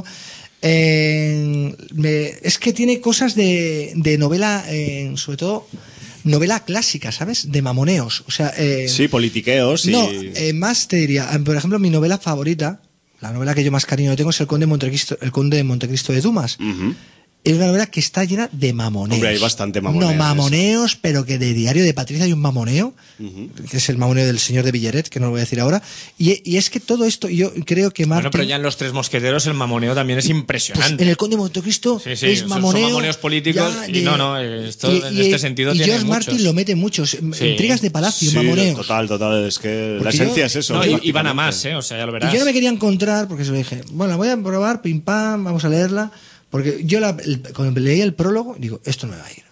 eh, me, es que tiene cosas de, de novela, eh, sobre todo, novela clásica, ¿sabes? De mamoneos. O sea, eh, sí, politiqueos. Y... No, eh, más te diría, por ejemplo, mi novela favorita, la novela que yo más cariño tengo es El Conde de Montecristo, El Conde de Montecristo de Dumas. Uh-huh. Es una novela que está llena de mamoneos. Hombre, hay bastante mamoneos. No, mamoneos, eso. Pero que de Diario de Patricia hay un mamoneo, uh-huh. que es el mamoneo del señor de Villeret, que no lo voy a decir ahora. Y, y es que todo esto, yo creo que Martin... Bueno, pero ya en Los Tres Mosqueteros el mamoneo también es impresionante. Pues en El Conde de Montecristo sí, sí, es mamoneo. Son mamoneos políticos de, y no, no, esto y, en este sentido y tiene George muchos. Martin lo mete muchos. Sí. Intrigas de palacio, sí, mamoneos. Total, total, es que porque la esencia yo, es eso. No, y, y van a más, ¿eh? O sea, ya lo verás. Y yo no me quería encontrar, porque se lo dije, bueno, la voy a probar, pim pam, vamos a leerla. Porque yo la, el, cuando leí el prólogo, digo, esto no me va a ir.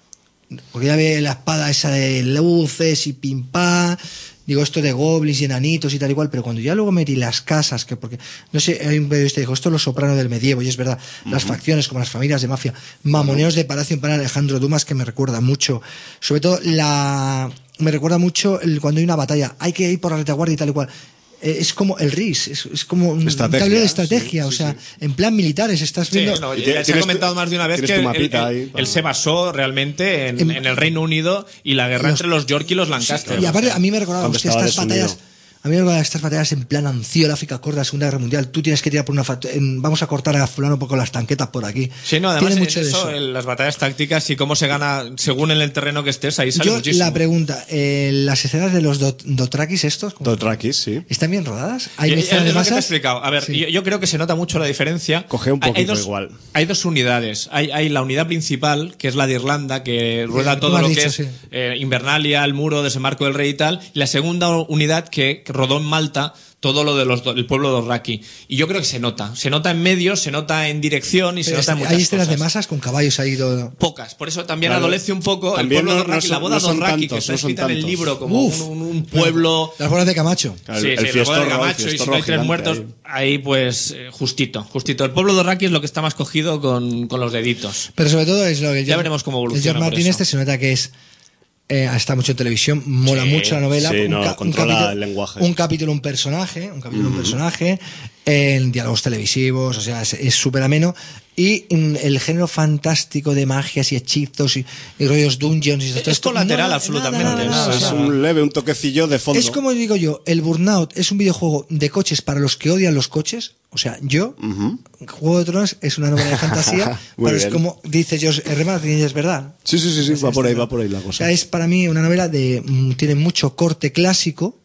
porque ya ve la espada esa de luces y pim pam, digo esto de goblins y enanitos y tal igual, pero cuando ya luego metí las casas, que porque, no sé, hay un periodista que dijo, esto es los Soprano del medievo, y es verdad, uh-huh. las facciones como las familias de mafia, mamoneos uh-huh. de Palacio en plan Alejandro Dumas, que me recuerda mucho, sobre todo la, me recuerda mucho el, cuando hay una batalla, hay que ir por la retaguardia y tal igual. Es como el R I S, es, es como un tablero de estrategia, sí, sí, o sea, sí. en plan militares, estás viendo... Sí, no, ya se ha comentado más de una vez que él, él, él, él se basó realmente en, en, en el Reino Unido y la guerra los, entre los York y los Lancaster. Sí, y aparte, a mí me recordaba, hostia, estas batallas... A mí me gustan estas batallas en plan Anziola, África Corda, la Segunda Guerra Mundial. Tú tienes que tirar por una... En, vamos a cortar a fulano con las tanquetas por aquí. Sí, no, además mucho eso, de eso. En las batallas tácticas y cómo se gana según en el terreno que estés, ahí sale Yo, muchísimo. La pregunta, eh, las escenas de los dot, Dothrakis estos... Dothrakis, sí. ¿Están bien rodadas? ¿Hay yo, mezcla de es masas? Lo que te he explicado. A ver, sí. yo, yo creo que se nota mucho la diferencia. Coge un poquito hay dos, igual. Hay dos unidades. Hay, hay la unidad principal, que es la de Irlanda, que rueda sí, todo lo dicho, que es sí. eh, Invernalia, el muro, desembarco del rey y tal. Y la segunda unidad que rodó en Malta todo lo del de pueblo de Dothraki. Y yo creo que se nota. Se nota en medios, se nota en dirección y Pero se nota en muchas hay escenas cosas. de masas con caballos ahí todo. Pocas. Por eso también claro. adolece un poco también el pueblo no, de Dothraki, no son, la boda no son Dothraki, tantos, que está no son escrita en el libro como Uf, un, un, un pueblo... Las bodas de Camacho. Sí, sí, el, el pueblo de Camacho, y si no hay tres muertos, ahí, ahí pues eh, justito, justito. El pueblo de Dothraki es lo que está más cogido con, con los deditos. Pero sobre todo es lo que... Ya John, veremos cómo evoluciona. El George Martin este se nota que es... Eh, está mucho en televisión, mola sí, mucho la novela. Sí, un, no, ca- controla un capítulo, el lenguaje. Un capítulo, un personaje, un capítulo, mm-hmm. un personaje, en diálogos televisivos, o sea, es súper ameno. Y mm, el género fantástico de magias y hechizos y, y rollos dungeons y es, todo es esto. colateral, no, absolutamente. Nada, nada, nada, es o sea, un leve, un toquecillo de fondo. Es como digo yo, el Burnout es un videojuego de coches para los que odian los coches. O sea, yo, uh-huh. Juego de Tronos es una novela de fantasía, pero es como dice George R. Martin, y es verdad. Sí, sí, sí, sí es va por ahí, ¿no? va por ahí la cosa. O sea, es para mí una novela de tiene mucho corte clásico,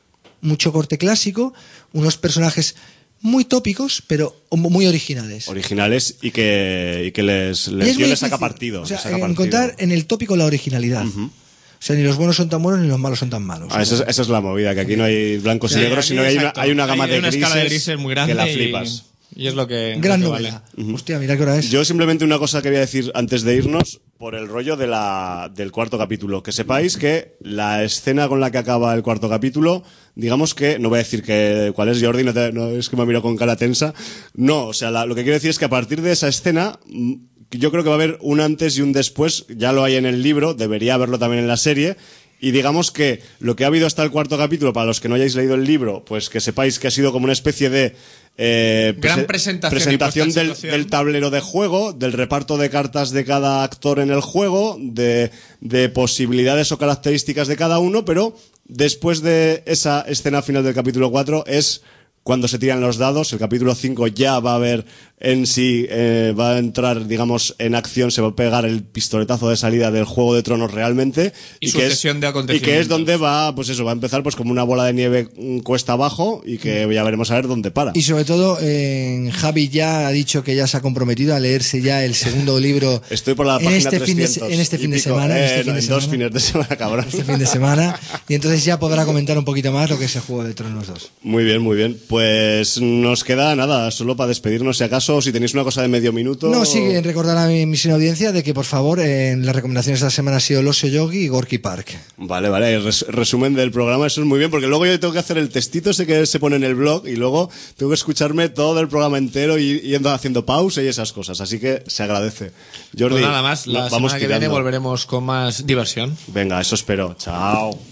mucho corte clásico, unos personajes muy tópicos, pero muy originales. Originales y que, y que les, les, y les saca partido. O sea, saca encontrar partido. en el tópico la originalidad. Uh-huh. O sea, ni los buenos son tan buenos ni los malos son tan malos. Ah, esa, es, esa es la movida, que aquí no hay blancos sí, y negros, sino que hay una, hay una gama hay, de, hay una grises escala de grises muy grande que la flipas. Y, y es lo que... Gran lo que novela. Vale. Uh-huh. Hostia, mira qué hora es. Yo simplemente una cosa quería decir antes de irnos, por el rollo de la, del cuarto capítulo. Que sepáis que la escena con la que acaba el cuarto capítulo, digamos que, no voy a decir que cuál es, Jordi, no, te, no es que me miro con cara tensa. No, o sea, la, lo que quiero decir es que a partir de esa escena... Yo creo que va a haber un antes y un después, ya lo hay en el libro, debería haberlo también en la serie, y digamos que lo que ha habido hasta el cuarto capítulo, para los que no hayáis leído el libro, pues que sepáis que ha sido como una especie de eh, gran prese- presentación, presentación del, situación. del tablero de juego, del reparto de cartas de cada actor en el juego, de, de posibilidades o características de cada uno, pero después de esa escena final del capítulo cuatro es... Cuando se tiran los dados, el capítulo cinco ya va a haber en sí, eh, va a entrar, digamos, en acción, se va a pegar el pistoletazo de salida del Juego de Tronos realmente. Y, y que es, de acontecimientos. Y que es donde va, pues eso, va a empezar pues como una bola de nieve cuesta abajo y que ya veremos a ver dónde para. Y sobre todo, eh, Javi ya ha dicho que ya se ha comprometido a leerse ya el segundo libro. Estoy por la en página este fin de, en este fin de semana. Eh, en este fin no, de en semana, dos fines de semana, cabrón. Este fin de semana. Y entonces ya podrá comentar un poquito más lo que es el Juego de Tronos dos. Muy bien, muy bien. Pues nos queda nada, solo para despedirnos, si acaso, si tenéis una cosa de medio minuto. No, sí, recordar a mi, mi sin audiencia de que, por favor, en las recomendaciones de la semana ha sido el Oso Yogi y Gorky Park. Vale, vale, res, resumen del programa, eso es muy bien, porque luego yo tengo que hacer el textito ese que se pone en el blog y luego tengo que escucharme todo el programa entero y yendo haciendo pausa y esas cosas, así que se agradece. Jordi, pues nada más, la vamos semana que tirando. viene volveremos con más diversión. Venga, eso espero. Chao.